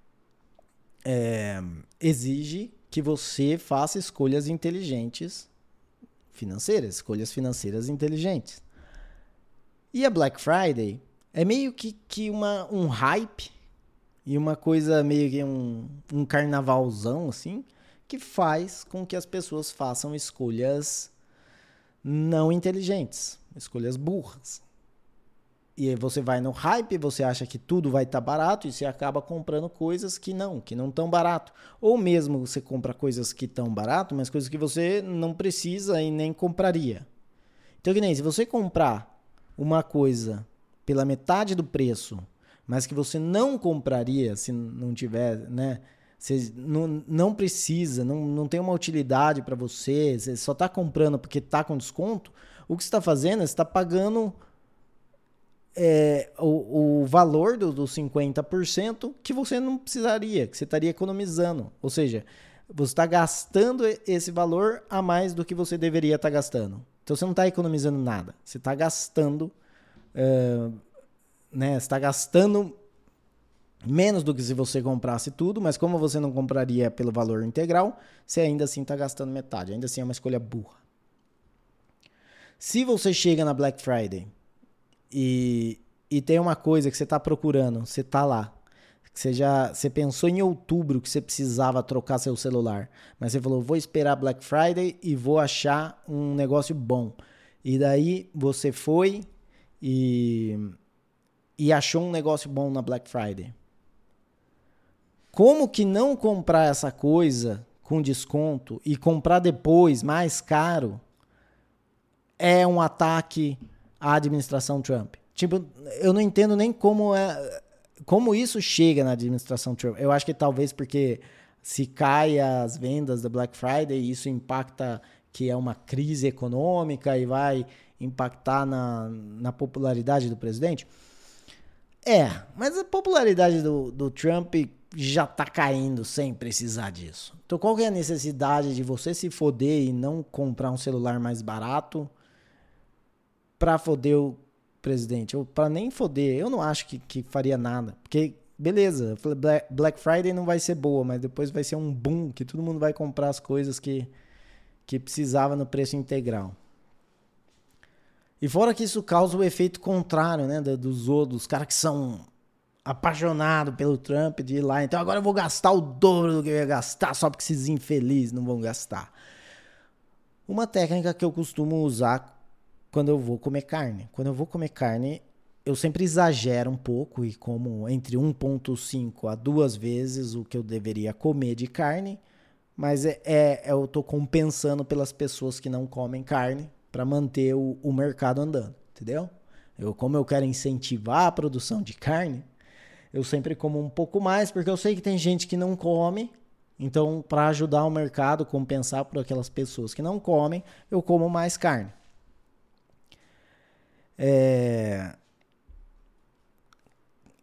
Speaker 1: é, exige que você faça escolhas inteligentes financeiras, escolhas financeiras inteligentes. E a Black Friday é meio que, que uma, um hype e uma coisa meio que um, um carnavalzão, assim, que faz com que as pessoas façam escolhas não inteligentes, escolhas burras. E aí você vai no hype, você acha que tudo vai estar tá barato e você acaba comprando coisas que não, que não estão barato. Ou mesmo você compra coisas que estão barato, mas coisas que você não precisa e nem compraria. Então, que nem se você comprar uma coisa pela metade do preço, mas que você não compraria se não tiver, né? Você não, não precisa, não, não tem uma utilidade para você, você só está comprando porque está com desconto, o que você está fazendo é você está pagando é, o, o valor do, dos cinquenta por cento que você não precisaria, que você estaria economizando. Ou seja, você está gastando esse valor a mais do que você deveria estar gastando. Então você não está economizando nada, você está gastando, uh, né? Você está gastando menos do que se você comprasse tudo, mas como você não compraria pelo valor integral, você ainda assim está gastando metade. Ainda assim é uma escolha burra. Se você chega na Black Friday e, e tem uma coisa que você está procurando, você está lá, que você já você pensou em outubro que você precisava trocar seu celular, mas você falou, vou esperar Black Friday e vou achar um negócio bom. E daí você foi e, e achou um negócio bom na Black Friday. Como que não comprar essa coisa com desconto e comprar depois mais caro é um ataque à administração Trump? Tipo, eu não entendo nem como é, como isso chega na administração Trump. Eu acho que talvez porque se cai as vendas da Black Friday, isso impacta que é uma crise econômica e vai impactar na, na popularidade do presidente. É, mas a popularidade do, do Trump já tá caindo sem precisar disso. Então qual que é a necessidade de você se foder e não comprar um celular mais barato pra foder o presidente? Ou pra nem foder, eu não acho que, que faria nada. Porque, beleza, Black Friday não vai ser boa, mas depois vai ser um boom, que todo mundo vai comprar as coisas que, que precisava no preço integral. E fora que isso causa o efeito contrário, né, dos outros, os caras que são apaixonados pelo Trump, de ir lá, então agora eu vou gastar o dobro do que eu ia gastar, só porque esses infelizes não vão gastar. Uma técnica que eu costumo usar quando eu vou comer carne. Quando eu vou comer carne, eu sempre exagero um pouco e como entre um vírgula cinco a duas vezes o que eu deveria comer de carne, mas é, é, eu tô compensando pelas pessoas que não comem carne para manter o, o mercado andando, entendeu? Eu, como eu quero incentivar a produção de carne, eu sempre como um pouco mais, porque eu sei que tem gente que não come, então para ajudar o mercado, compensar por aquelas pessoas que não comem, eu como mais carne. É...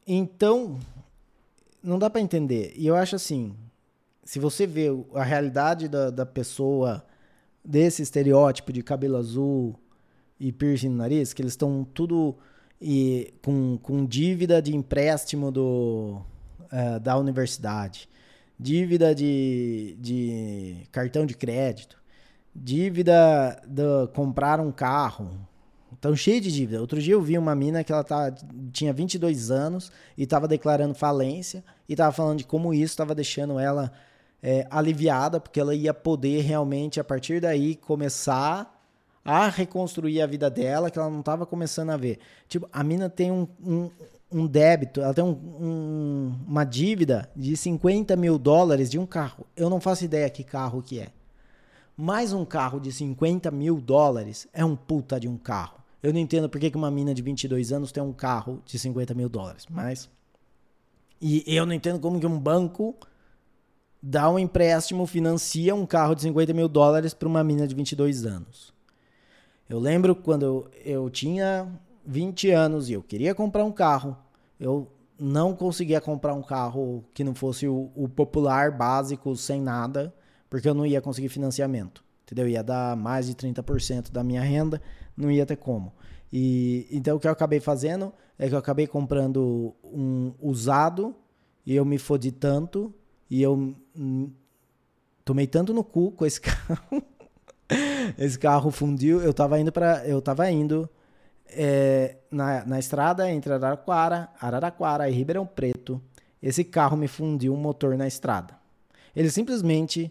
Speaker 1: Então, não dá pra entender. E eu acho assim, se você vê a realidade da, da pessoa desse estereótipo de cabelo azul e piercing no nariz, que eles estão tudo e, com, com dívida de empréstimo do, uh, da universidade, dívida de, de cartão de crédito, dívida de comprar um carro. Estão cheio de dívida. Outro dia eu vi uma mina que ela tá, tinha vinte e dois anos e estava declarando falência e estava falando de como isso estava deixando ela é, aliviada, porque ela ia poder realmente, a partir daí, começar a reconstruir a vida dela, que ela não estava começando a ver. Tipo, a mina tem um, um, um débito, ela tem um, um, uma dívida de cinquenta mil dólares de um carro. Eu não faço ideia que carro que é. Mas um carro de cinquenta mil dólares é um puta de um carro. Eu não entendo por que uma mina de vinte e dois anos tem um carro de cinquenta mil dólares. Mas. E eu não entendo como que um banco dá um empréstimo, financia um carro de cinquenta mil dólares para uma mina de vinte e dois anos. Eu lembro quando eu, eu tinha vinte anos e eu queria comprar um carro. Eu não conseguia comprar um carro que não fosse o, o popular, básico, sem nada, porque eu não ia conseguir financiamento. Entendeu? Ia dar mais de trinta por cento da minha renda, não ia ter como. E, então o que eu acabei fazendo é que eu acabei comprando um usado e eu me fodi tanto e eu hum, tomei tanto no cu com esse carro. Esse carro fundiu, eu tava indo para, eu tava indo é, na, na estrada entre Araraquara, Araraquara e Ribeirão Preto. Esse carro me fundiu um motor na estrada. Ele simplesmente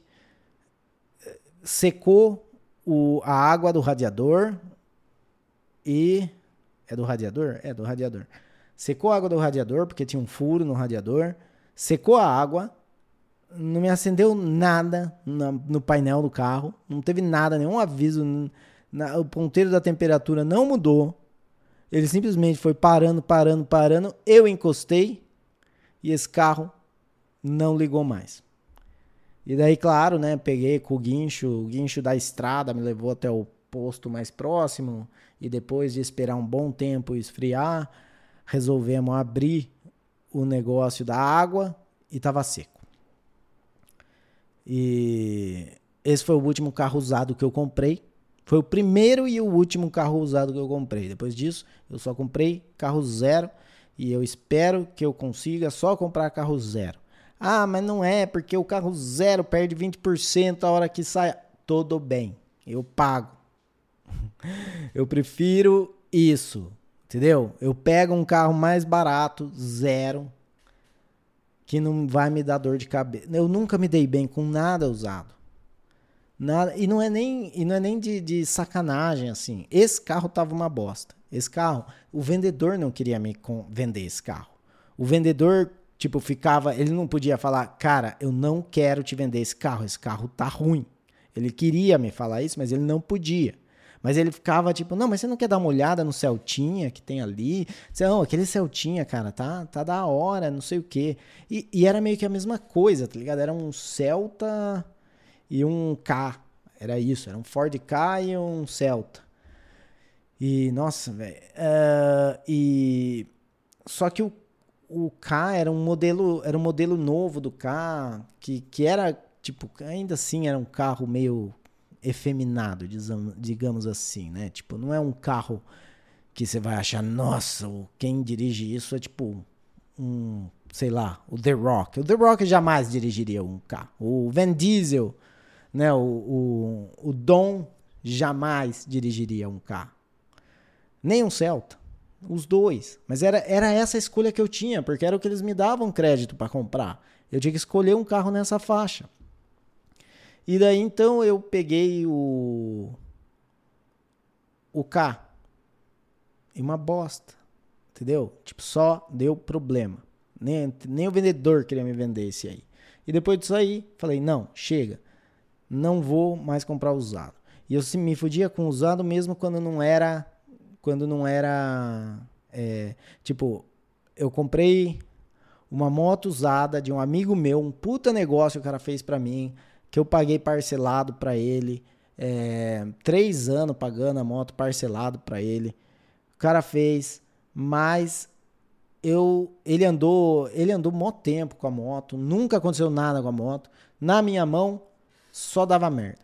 Speaker 1: secou o, a água do radiador e... É do radiador? É do radiador. Secou a água do radiador, porque tinha um furo no radiador. Secou a água. Não me acendeu nada no, no painel do carro. Não teve nada, nenhum aviso. Na, o ponteiro da temperatura não mudou. Ele simplesmente foi parando, parando, parando. Eu encostei e esse carro não ligou mais. E daí, claro, né, peguei com o guincho, o guincho da estrada me levou até o posto mais próximo e depois de esperar um bom tempo esfriar, resolvemos abrir o negócio da água e estava seco. E esse foi o último carro usado que eu comprei. Foi o primeiro e o último carro usado que eu comprei. Depois disso, eu só comprei carro zero e eu espero que eu consiga só comprar carro zero. Ah, mas não é, porque o carro zero perde vinte por cento a hora que sai. Tudo bem, eu pago. Eu prefiro isso, entendeu? Eu pego um carro mais barato, zero, que não vai me dar dor de cabeça. Eu nunca me dei bem com nada usado. Nada, e não é nem, e não é nem de, de sacanagem, assim. Esse carro tava uma bosta. Esse carro, o vendedor não queria me vender esse carro. O vendedor, tipo, ficava... Ele não podia falar, cara, eu não quero te vender esse carro. Esse carro tá ruim. Ele queria me falar isso, mas ele não podia. Mas ele ficava tipo, não, mas você não quer dar uma olhada no Celtinha que tem ali? Você, não, aquele Celtinha, cara, tá, tá da hora, não sei o quê. E, e era meio que a mesma coisa, tá ligado? Era um Celta e um K. Era isso, era um Ford K e um Celta. E, nossa, velho. Uh, e... Só que o, o K era um modelo, era um modelo novo do K, que, que era, tipo, ainda assim era um carro meio... efeminado, digamos assim, né? Tipo, não é um carro que você vai achar, nossa, quem dirige isso é tipo um, sei lá, o The Rock. O The Rock jamais dirigiria um carro. O Vin Diesel, né? O, o, o Dom jamais dirigiria um carro. Nem um Celta. Os dois. Mas era, era essa a escolha que eu tinha, porque era o que eles me davam crédito para comprar. Eu tinha que escolher um carro nessa faixa. E daí, então, eu peguei o... O K. E uma bosta. Entendeu? Tipo, só deu problema. Nem, nem o vendedor queria me vender esse aí. E depois disso aí, falei, não, chega. Não vou mais comprar usado. E eu me fudia com usado mesmo quando não era... Quando não era... É, tipo, eu comprei uma moto usada de um amigo meu. Um puta negócio que o cara fez pra mim... que eu paguei parcelado para ele, é, três anos pagando a moto parcelado para ele. O cara fez, mas eu, ele andou, ele andou mó tempo com a moto, nunca aconteceu nada com a moto. Na minha mão, só dava merda.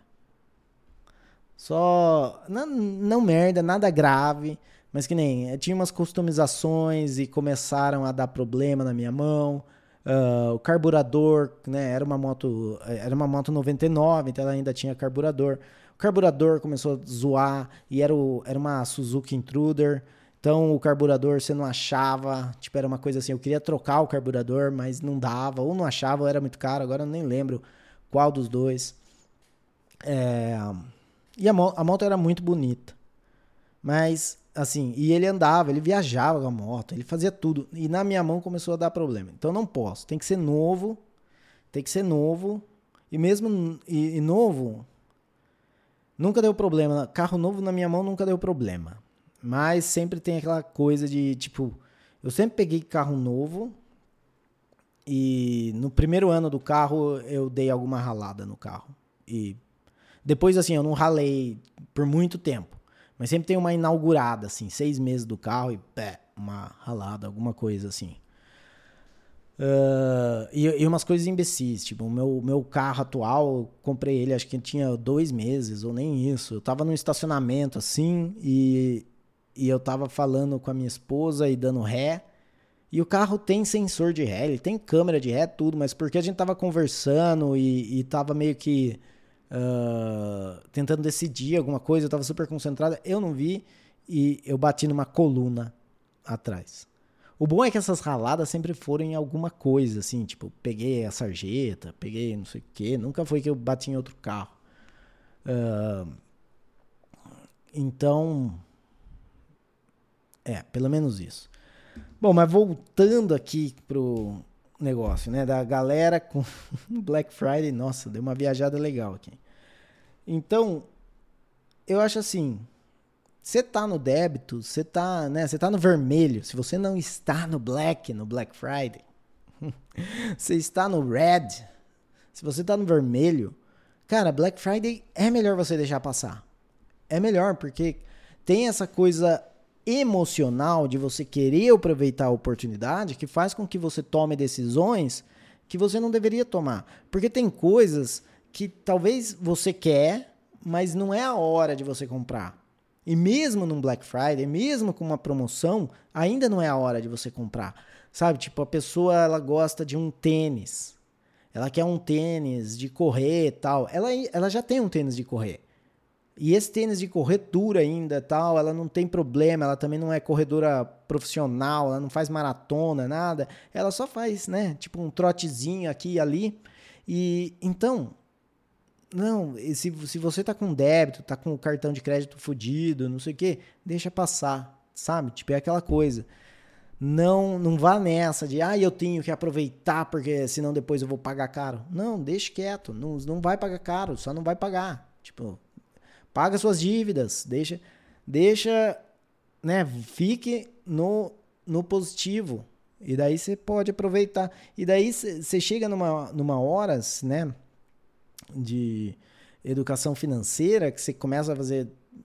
Speaker 1: Só, não, não merda, nada grave, mas que nem, tinha umas customizações e começaram a dar problema na minha mão. Uh, o carburador, né, era uma moto, era uma moto noventa e nove, então ela ainda tinha carburador. O carburador começou a zoar e era, o, era uma Suzuki Intruder. Então o carburador você não achava, tipo, era uma coisa assim, eu queria trocar o carburador, mas não dava, ou não achava, ou era muito caro, agora eu nem lembro qual dos dois. É... E a, mo- a moto era muito bonita, mas assim, e ele andava, ele viajava com a moto, ele fazia tudo, e na minha mão começou a dar problema. Então não posso, tem que ser novo, tem que ser novo, e mesmo e, e novo, nunca deu problema, carro novo na minha mão nunca deu problema. Mas sempre tem aquela coisa de, tipo, eu sempre peguei carro novo e no primeiro ano do carro eu dei alguma ralada no carro. E depois, assim, eu não ralei por muito tempo. Mas sempre tem uma inaugurada, assim, seis meses do carro e pé, uma ralada, alguma coisa assim. Uh, e, e umas coisas imbecis, tipo, o meu, meu carro atual, eu comprei ele, acho que tinha dois meses, ou nem isso. Eu tava num estacionamento, assim, e, e eu tava falando com a minha esposa e dando ré. E o carro tem sensor de ré, ele tem câmera de ré, tudo, mas porque a gente tava conversando e, e tava meio que uh, tentando decidir alguma coisa, eu tava super concentrado, eu não vi e eu bati numa coluna atrás. O bom é que essas raladas sempre foram em alguma coisa, assim, tipo, peguei a sarjeta, peguei não sei o quê, nunca foi que eu bati em outro carro. Uh, então, é, pelo menos isso. Bom, mas voltando aqui pro negócio, né, da galera com Black Friday, nossa, deu uma viajada legal aqui. Então, eu acho assim, você tá no débito, você tá, né, você tá no vermelho. Se você não está no black, no Black Friday, você está no red. Se você tá no vermelho, cara, Black Friday é melhor você deixar passar. É melhor porque tem essa coisa emocional de você querer aproveitar a oportunidade que faz com que você tome decisões que você não deveria tomar. Porque tem coisas que talvez você quer, mas não é a hora de você comprar. E mesmo num Black Friday, mesmo com uma promoção, ainda não é a hora de você comprar. Sabe, tipo, a pessoa ela gosta de um tênis. Ela quer um tênis de correr e tal. Ela, ela já tem um tênis de correr. E esse tênis de correr dura ainda tal, ela não tem problema, ela também não é corredora profissional, ela não faz maratona, nada. Ela só faz, né, tipo um trotezinho aqui e ali. E então... Não, se, se você tá com débito, tá com o cartão de crédito fudido, não sei o que, deixa passar, sabe? Tipo, é aquela coisa. Não, não vá nessa de, ah, eu tenho que aproveitar porque senão depois eu vou pagar caro. Não, deixa quieto, não, não vai pagar caro, só não vai pagar. Tipo, paga suas dívidas, deixa, deixa, né, fique no, no positivo. E daí você pode aproveitar. E daí você chega numa, numa hora, né, de educação financeira, que você começa a fazer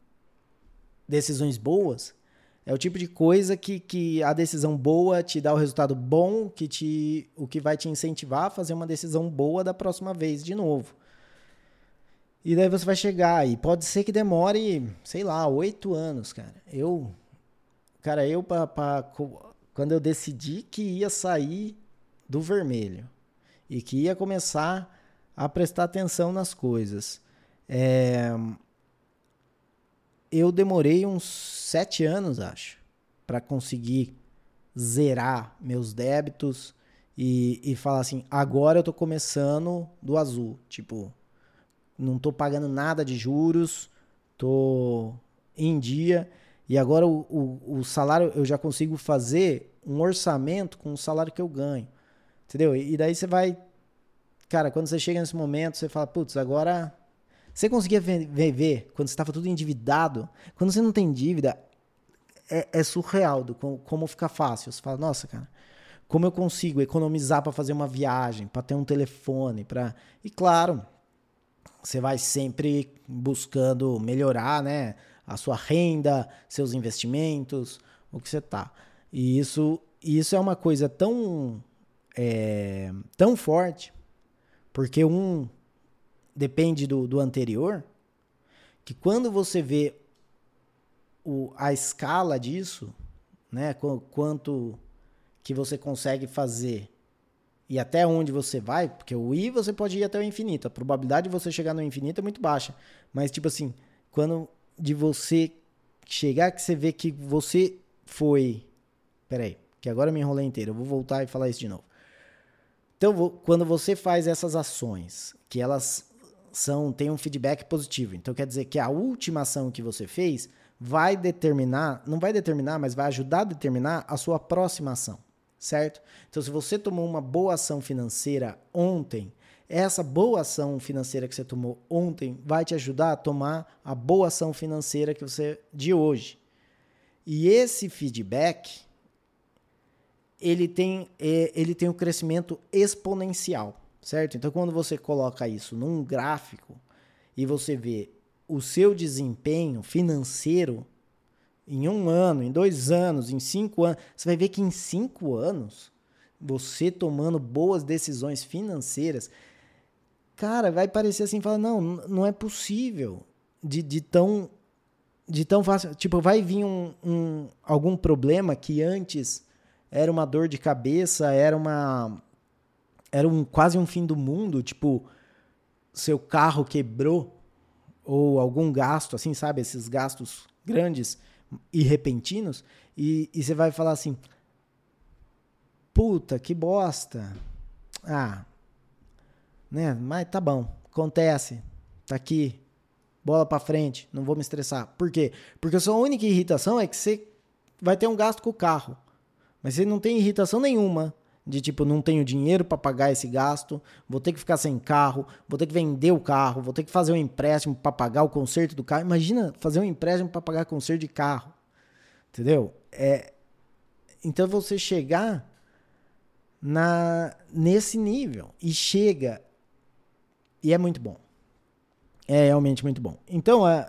Speaker 1: decisões boas, é o tipo de coisa que, que a decisão boa te dá o resultado bom, que te, o que vai te incentivar a fazer uma decisão boa da próxima vez de novo. E daí você vai chegar, e pode ser que demore, sei lá, oito anos, cara. Eu, cara, eu, pra, pra, quando eu decidi que ia sair do vermelho e que ia começar a prestar atenção nas coisas. É... Eu demorei uns sete anos, acho, para conseguir zerar meus débitos e, e falar assim, agora eu tô começando do azul. Tipo, não tô pagando nada de juros, tô em dia e agora o, o, o salário, eu já consigo fazer um orçamento com o salário que eu ganho. Entendeu? E, e daí você vai... Cara, quando você chega nesse momento, você fala, putz, agora... Você conseguia ver, ver, ver quando você estava tudo endividado? Quando você não tem dívida, é, é surreal do, como, como fica fácil. Você fala, nossa, cara, como eu consigo economizar para fazer uma viagem, para ter um telefone, para... E claro, você vai sempre buscando melhorar, né, a sua renda, seus investimentos, o que você tá. E isso, e isso é uma coisa tão, é, tão forte, porque um depende do, do anterior, que quando você vê o, a escala disso, né, qu- quanto que você consegue fazer e até onde você vai, porque o I você pode ir até o infinito, a probabilidade de você chegar no infinito é muito baixa, mas tipo assim, quando de você chegar que você vê que você foi, peraí, que agora eu me enrolei inteiro, eu vou voltar e falar isso de novo. Então, quando você faz essas ações, que elas são, têm um feedback positivo, então quer dizer que a última ação que você fez vai determinar, não vai determinar, mas vai ajudar a determinar a sua próxima ação, certo? Então, se você tomou uma boa ação financeira ontem, essa boa ação financeira que você tomou ontem vai te ajudar a tomar a boa ação financeira que você de hoje. E esse feedback, ele tem, ele tem um crescimento exponencial, certo? Então, quando você coloca isso num gráfico e você vê o seu desempenho financeiro em um ano, em dois anos, em cinco anos, você vai ver que em cinco anos, você tomando boas decisões financeiras, cara, vai parecer assim, fala, não, não é possível de, de tão de tão fácil, tipo, vai vir um, um, algum problema que antes era uma dor de cabeça, era uma era um, quase um fim do mundo, tipo, seu carro quebrou, ou algum gasto, assim, sabe, esses gastos grandes e repentinos, e, e você vai falar assim, puta, que bosta, ah, né, mas tá bom, acontece, tá aqui, bola pra frente, não vou me estressar. Por quê? Porque a sua única irritação é que você vai ter um gasto com o carro. Mas você não tem irritação nenhuma de tipo, não tenho dinheiro para pagar esse gasto, vou ter que ficar sem carro, vou ter que vender o carro, vou ter que fazer um empréstimo para pagar o conserto do carro. Imagina fazer um empréstimo para pagar conserto de carro. Entendeu? É, então você chegar na, nesse nível e chega e é muito bom. É realmente muito bom. Então, é,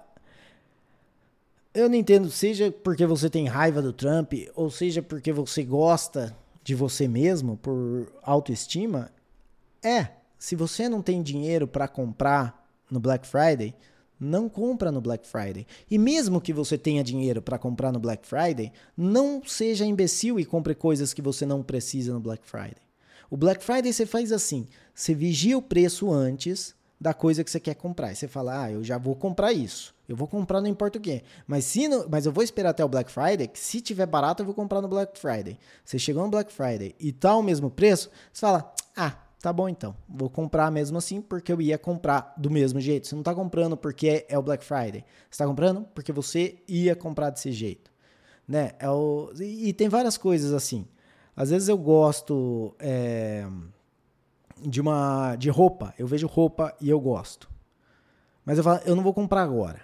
Speaker 1: eu não entendo, seja porque você tem raiva do Trump, ou seja porque você gosta de você mesmo, por autoestima. É, se você não tem dinheiro para comprar no Black Friday, não compra no Black Friday. E mesmo que você tenha dinheiro para comprar no Black Friday, não seja imbecil e compre coisas que você não precisa no Black Friday. O Black Friday você faz assim, você vigia o preço antes da coisa que você quer comprar. E você fala, ah, eu já vou comprar isso. Eu vou comprar não importa o quê. Mas, se não, mas eu vou esperar até o Black Friday, que se tiver barato eu vou comprar no Black Friday. Você chegou no Black Friday e tá o mesmo preço, você fala, ah, tá bom então. Vou comprar mesmo assim porque eu ia comprar do mesmo jeito. Você não tá comprando porque é o Black Friday. Você tá comprando porque você ia comprar desse jeito. Né? É o, e, e tem várias coisas assim. Às vezes eu gosto... É, de uma de roupa, eu vejo roupa e eu gosto. Mas eu falo, eu não vou comprar agora.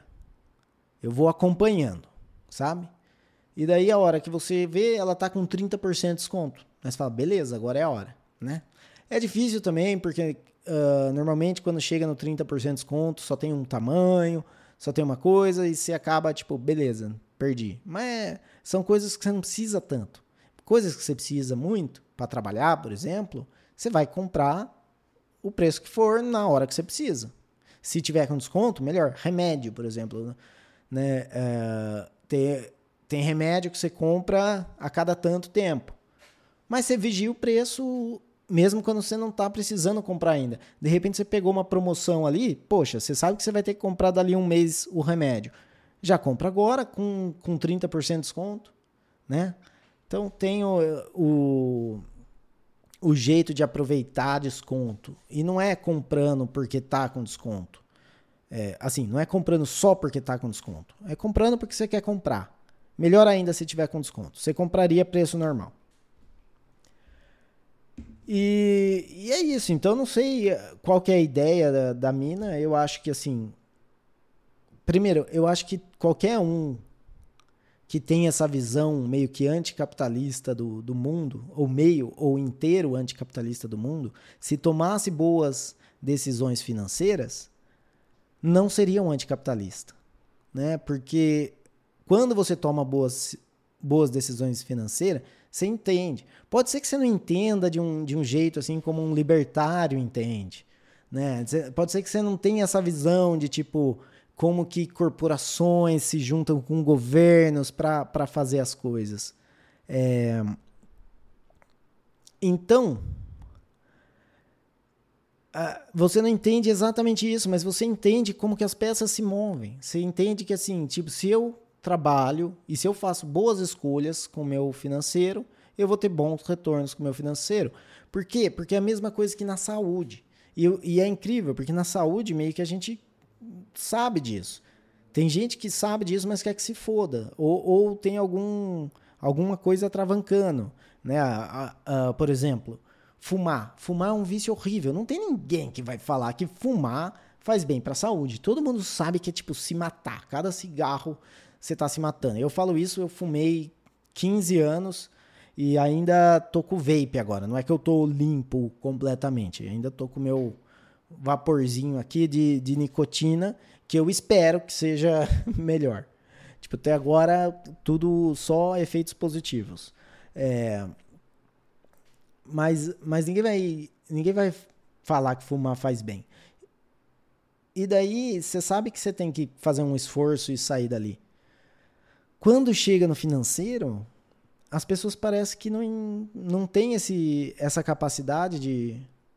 Speaker 1: Eu vou acompanhando, sabe? E daí a hora que você vê, ela tá com trinta por cento de desconto. Mas você fala, beleza, agora é a hora, né? É difícil também, porque uh, normalmente quando chega no trinta por cento de desconto, só tem um tamanho, só tem uma coisa, e você acaba, tipo, beleza, perdi. Mas são coisas que você não precisa tanto. Coisas que você precisa muito para trabalhar, por exemplo, você vai comprar o preço que for na hora que você precisa. Se tiver com desconto, melhor. Remédio, por exemplo. Né? É, tem, tem remédio que você compra a cada tanto tempo. Mas você vigia o preço mesmo quando você não está precisando comprar ainda. De repente você pegou uma promoção ali, poxa, você sabe que você vai ter que comprar dali um mês o remédio. Já compra agora com, com trinta por cento de desconto. Né? Então tem o... o o jeito de aproveitar desconto. E não é comprando porque tá com desconto. É, assim, não é comprando só porque tá com desconto. É comprando porque você quer comprar. Melhor ainda se tiver com desconto. Você compraria preço normal. E, e é isso. Então, não sei qual que é a ideia da, da mina. Eu acho que, assim... Primeiro, eu acho que qualquer um que tem essa visão meio que anticapitalista do, do mundo, ou meio ou inteiro anticapitalista do mundo, se tomasse boas decisões financeiras, não seria um anticapitalista. Né? Porque quando você toma boas, boas decisões financeiras, Você entende. Pode ser que você não entenda de um, de um jeito assim como um libertário entende, né? Pode ser que você não tenha essa visão de tipo como que corporações se juntam com governos para fazer as coisas. É... Então, você não entende exatamente isso, mas você entende como que as peças se movem. Você entende que assim, tipo, se eu trabalho e se eu faço boas escolhas com o meu financeiro, eu vou ter bons retornos com o meu financeiro. Por quê? Porque é a mesma coisa que na saúde. E, e é incrível, porque na saúde meio que a gente sabe disso. Tem gente que sabe disso, mas quer que se foda. Ou, ou tem algum, alguma coisa travancando. Né? A, a, a, por exemplo, fumar. Fumar é um vício horrível. Não tem ninguém que vai falar que fumar faz bem para a saúde. Todo mundo sabe que é tipo se matar. Cada cigarro você tá se matando. Eu falo isso, eu fumei quinze anos e ainda tô com vape agora. Não é que eu tô limpo completamente. Ainda tô com o meu vaporzinho aqui de, de nicotina, que eu espero que seja melhor. Tipo, até agora, tudo só efeitos positivos. É... Mas, mas ninguém vai, ninguém vai falar que fumar faz bem. E daí, você sabe que você tem que fazer um esforço e sair dali. Quando chega no financeiro, as pessoas parecem que não, não têm esse, essa capacidade de,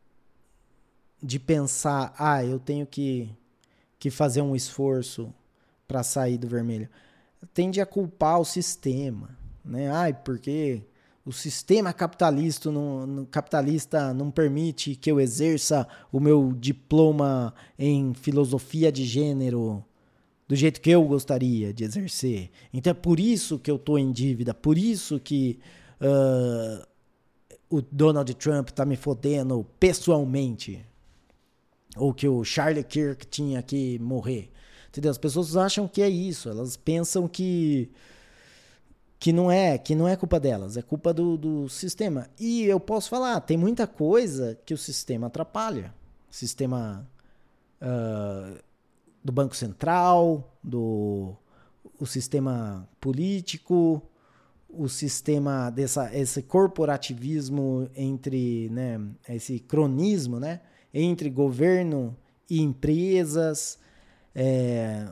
Speaker 1: de pensar, ah, eu tenho que, que fazer um esforço para sair do vermelho. Tende a culpar o sistema, né? Ai, porque o sistema capitalista não, no, capitalista não permite que eu exerça o meu diploma em filosofia de gênero do jeito que eu gostaria de exercer. Então é por isso que eu estou em dívida, por isso que uh, o Donald Trump está me fodendo pessoalmente. Ou que o Charlie Kirk tinha que morrer. Entendeu? As pessoas acham que é isso. Elas pensam que, que, não, é, que não é culpa delas, é culpa do, do sistema. E eu posso falar, tem muita coisa que o sistema atrapalha. O sistema uh, do Banco Central, do, o sistema político, o sistema dessa esse corporativismo entre, né, esse cronismo, né, entre governo e empresas, é,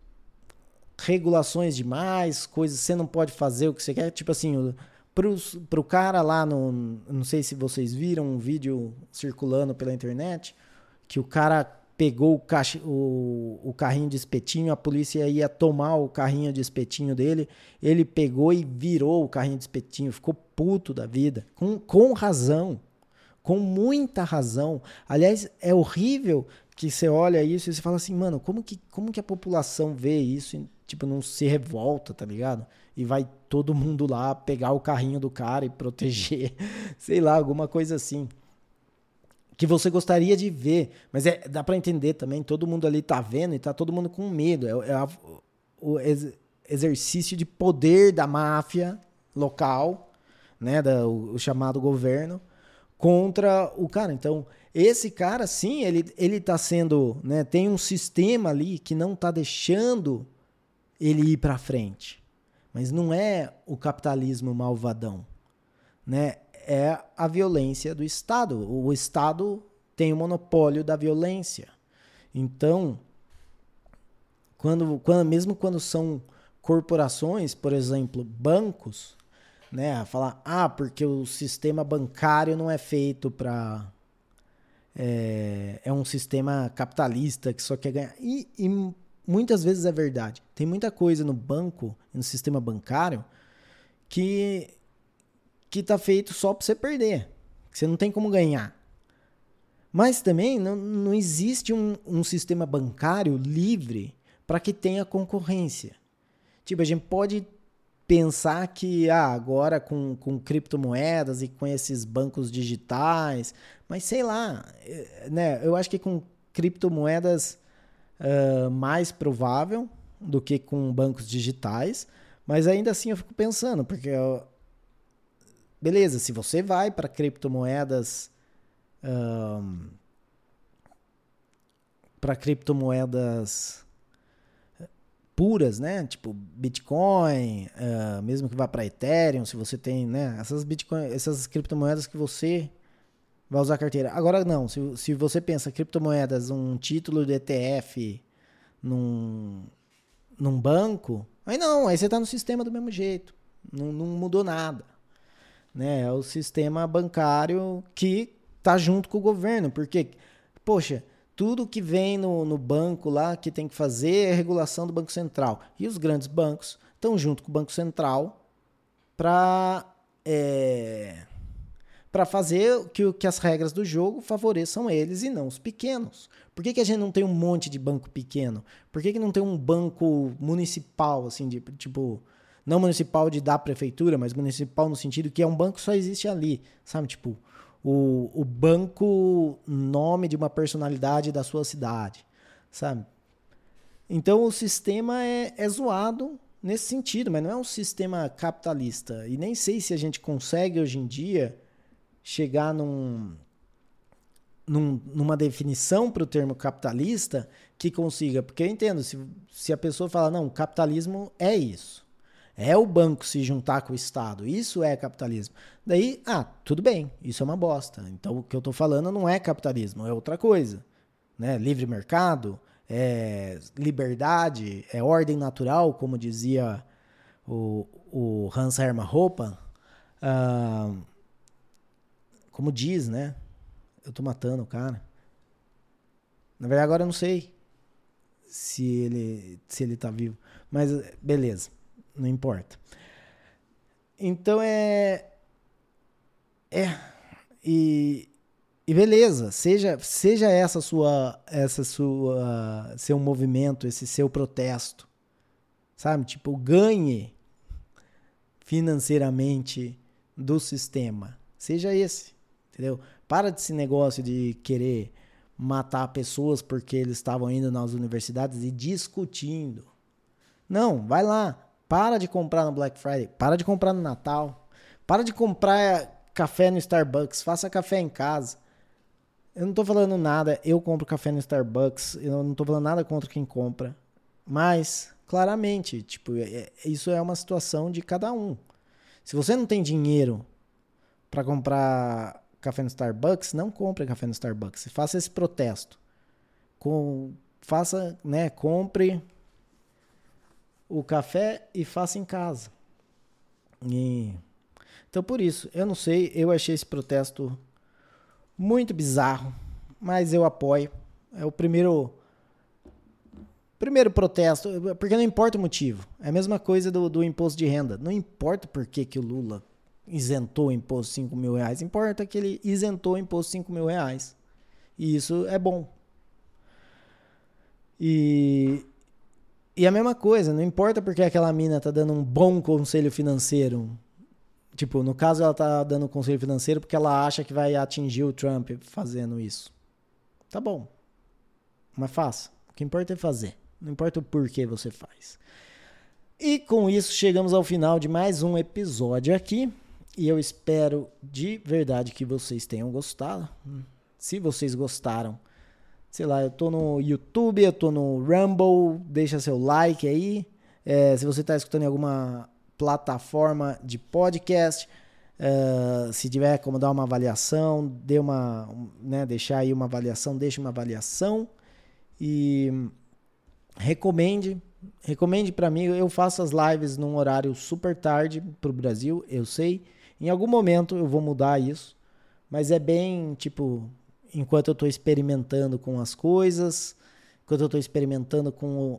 Speaker 1: regulações demais, coisas você não pode fazer o que você quer, tipo assim, para o cara lá no, não sei se vocês viram um vídeo circulando pela internet, que o cara pegou o, caixa, o, o carrinho de espetinho, a polícia ia tomar o carrinho de espetinho dele, ele pegou e virou o carrinho de espetinho, ficou puto da vida, com, com razão, com muita razão. Aliás, é horrível que você olha isso e você fala assim, mano, como que, como que a população vê isso e, tipo, não se revolta, tá ligado? E vai todo mundo lá pegar o carrinho do cara e proteger, sei lá, alguma coisa assim. Que você gostaria de ver, mas é, dá para entender também, todo mundo ali tá vendo e tá todo mundo com medo, é, é a, o ex, exercício de poder da máfia local, né, da, o, o chamado governo, contra o cara. Então, esse cara, sim, ele, ele tá sendo, né, tem um sistema ali que não tá deixando ele ir para frente, mas não é o capitalismo malvadão, né? É a violência do Estado. O Estado tem o monopólio da violência. Então, quando, quando, mesmo quando são corporações, por exemplo, bancos, né, falar, ah, porque o sistema bancário não é feito para... É, é um sistema capitalista que só quer ganhar. E, e muitas vezes é verdade. Tem muita coisa no banco, no sistema bancário, que... que tá feito só para você perder, que você não tem como ganhar. Mas também não, não existe um, um sistema bancário livre para que tenha concorrência. Tipo, a gente pode pensar que ah, agora com, com criptomoedas e com esses bancos digitais, mas sei lá, né? Eu acho que com criptomoedas uh, mais provável do que com bancos digitais, mas ainda assim eu fico pensando, porque... Eu, beleza, se você vai para criptomoedas um, para criptomoedas puras, né? Tipo Bitcoin, uh, mesmo que vá para Ethereum, se você tem, né? Essas Bitcoin, essas criptomoedas que você vai usar a carteira. Agora não, se, se você pensa criptomoedas, um título de E T F num, num banco, aí não, aí você está no sistema do mesmo jeito. Não, não mudou nada. Né? É o sistema bancário que tá junto com o governo. Porque, poxa, tudo que vem no, no banco lá que tem que fazer é regulação do Banco Central. E os grandes bancos estão junto com o Banco Central para é, para fazer que, que as regras do jogo favoreçam eles e não os pequenos. Por que, que a gente não tem um monte de banco pequeno? Por que, que não tem um banco municipal, assim, de tipo... Não municipal de da prefeitura, mas municipal no sentido que é um banco que só existe ali, sabe? Tipo, o, o banco nome de uma personalidade da sua cidade, sabe? Então o sistema é, é zoado nesse sentido, mas não é um sistema capitalista. E nem sei se a gente consegue hoje em dia chegar num, num, numa definição para o termo capitalista que consiga. Porque eu entendo, se, se a pessoa fala, não, capitalismo é isso. É o banco se juntar com o Estado. Isso é capitalismo. Daí, ah, tudo bem, isso é uma bosta. Então, o que eu estou falando não é capitalismo, é outra coisa. Né? Livre mercado, é liberdade, é ordem natural, como dizia o, o Hans Hermann Hoppe. Ah, como diz, né? Eu estou matando o cara. Na verdade, agora eu não sei se ele, se ele tá vivo. Mas, beleza. Não importa. Então é... É... E, e beleza. Seja, seja essa sua... Essa sua... Seu movimento, esse seu protesto. Sabe? Tipo, ganhe financeiramente do sistema. Seja esse. Entendeu? Para desse negócio de querer matar pessoas porque eles estavam indo nas universidades e discutindo. Não, vai lá. Para de comprar no Black Friday, para de comprar no Natal, para de comprar café no Starbucks, faça café em casa. Eu não tô falando nada, eu compro café no Starbucks, eu não tô falando nada contra quem compra. Mas, claramente, tipo, é, isso é uma situação de cada um. Se você não tem dinheiro para comprar café no Starbucks, não compre café no Starbucks. Faça esse protesto. Com, faça, né, compre o café e faça em casa. E... Então, por isso, eu não sei, eu achei esse protesto muito bizarro, mas eu apoio. É o primeiro primeiro protesto, porque não importa o motivo. É a mesma coisa do, do imposto de renda. Não importa por que, que o Lula isentou o imposto de cinco mil reais, importa que ele isentou o imposto de cinco mil reais. E isso é bom. E... E a mesma coisa, não importa porque aquela mina tá dando um bom conselho financeiro. Tipo, no caso ela tá dando um conselho financeiro porque ela acha que vai atingir o Trump fazendo isso. Tá bom. Mas faça. O que importa é fazer. Não importa o porquê você faz. E com isso chegamos ao final de mais um episódio aqui. E eu espero de verdade que vocês tenham gostado. Se vocês gostaram, sei lá, eu tô no YouTube, eu tô no Rumble, deixa seu like aí. É, se você tá escutando em alguma plataforma de podcast, uh, se tiver como dar uma avaliação, dê uma, né, deixar aí uma avaliação, deixe uma avaliação e recomende, recomende para mim. Eu faço as lives num horário super tarde pro Brasil, eu sei. Em algum momento eu vou mudar isso, mas é bem, tipo... Enquanto eu estou experimentando com as coisas, enquanto eu estou experimentando com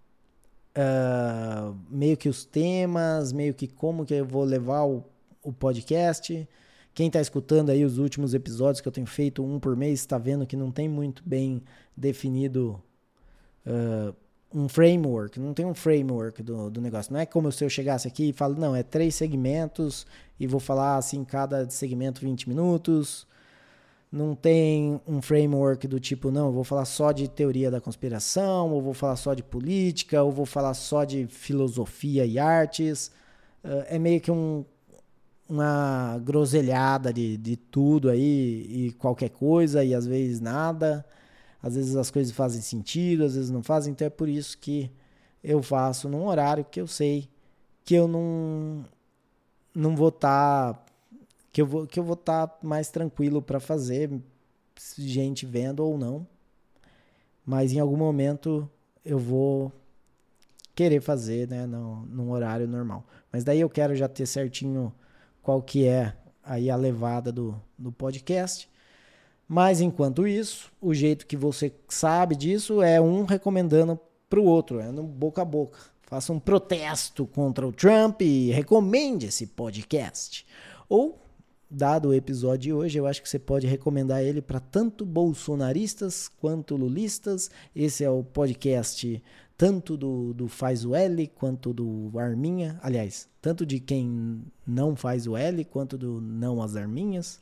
Speaker 1: uh, meio que os temas, meio que como que eu vou levar o, o podcast. Quem está escutando aí os últimos episódios que eu tenho feito, um por mês, está vendo que não tem muito bem definido uh, um framework, não tem um framework do, do negócio. Não é como se eu chegasse aqui e falo, não, é três segmentos e vou falar assim, cada segmento vinte minutos. Não tem um framework do tipo, não, eu vou falar só de teoria da conspiração, ou vou falar só de política, ou vou falar só de filosofia e artes. Uh, é meio que um, uma groselhada de, de tudo aí, e qualquer coisa, e às vezes nada. Às vezes as coisas fazem sentido, às vezes não fazem, então é por isso que eu faço num horário que eu sei que eu não, não vou estar... Tá, que eu vou que eu vou estar tá mais tranquilo para fazer, gente vendo ou não. Mas em algum momento eu vou querer fazer, né, no, num horário normal. Mas daí eu quero já ter certinho qual que é aí a levada do, do podcast. Mas enquanto isso, o jeito que você sabe disso é um recomendando para o outro, é no boca a boca. Faça um protesto contra o Trump e recomende esse podcast. Ou, dado o episódio de hoje, eu acho que você pode recomendar ele para tanto bolsonaristas quanto lulistas. Esse é o podcast tanto do, do Faz o L quanto do Arminha. Aliás, tanto de quem não faz o L quanto do não as Arminhas.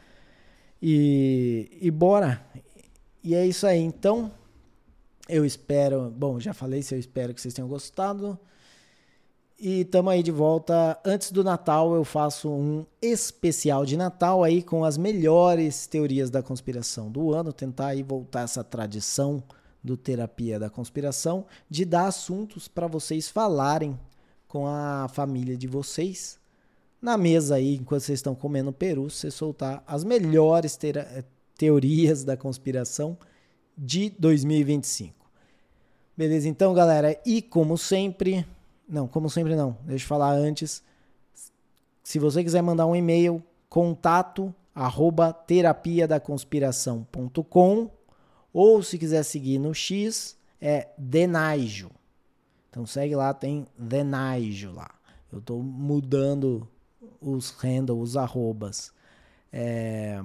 Speaker 1: E, e bora. E é isso aí. Então, eu espero... Bom, já falei se eu espero que vocês tenham gostado. E tamo aí de volta. Antes do Natal, eu faço um especial de Natal aí com as melhores teorias da conspiração do ano. Tentar aí voltar essa tradição do Terapia da Conspiração de dar assuntos para vocês falarem com a família de vocês. Na mesa aí, enquanto vocês estão comendo peru, você soltar as melhores teorias da conspiração de dois mil e vinte e cinco. Beleza? Então, galera, e como sempre... Não, como sempre não. Deixa eu falar antes. Se você quiser mandar um e-mail, contato arroba terapia da conspiração ponto com, ou se quiser seguir no X, é Denaijo. Então segue lá, tem Denaijo lá. Eu tô mudando os handles, os arrobas. É...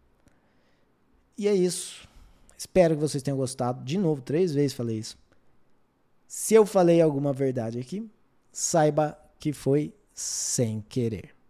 Speaker 1: E é isso. Espero que vocês tenham gostado. De novo, três vezes falei isso. Se eu falei alguma verdade aqui, saiba que foi sem querer.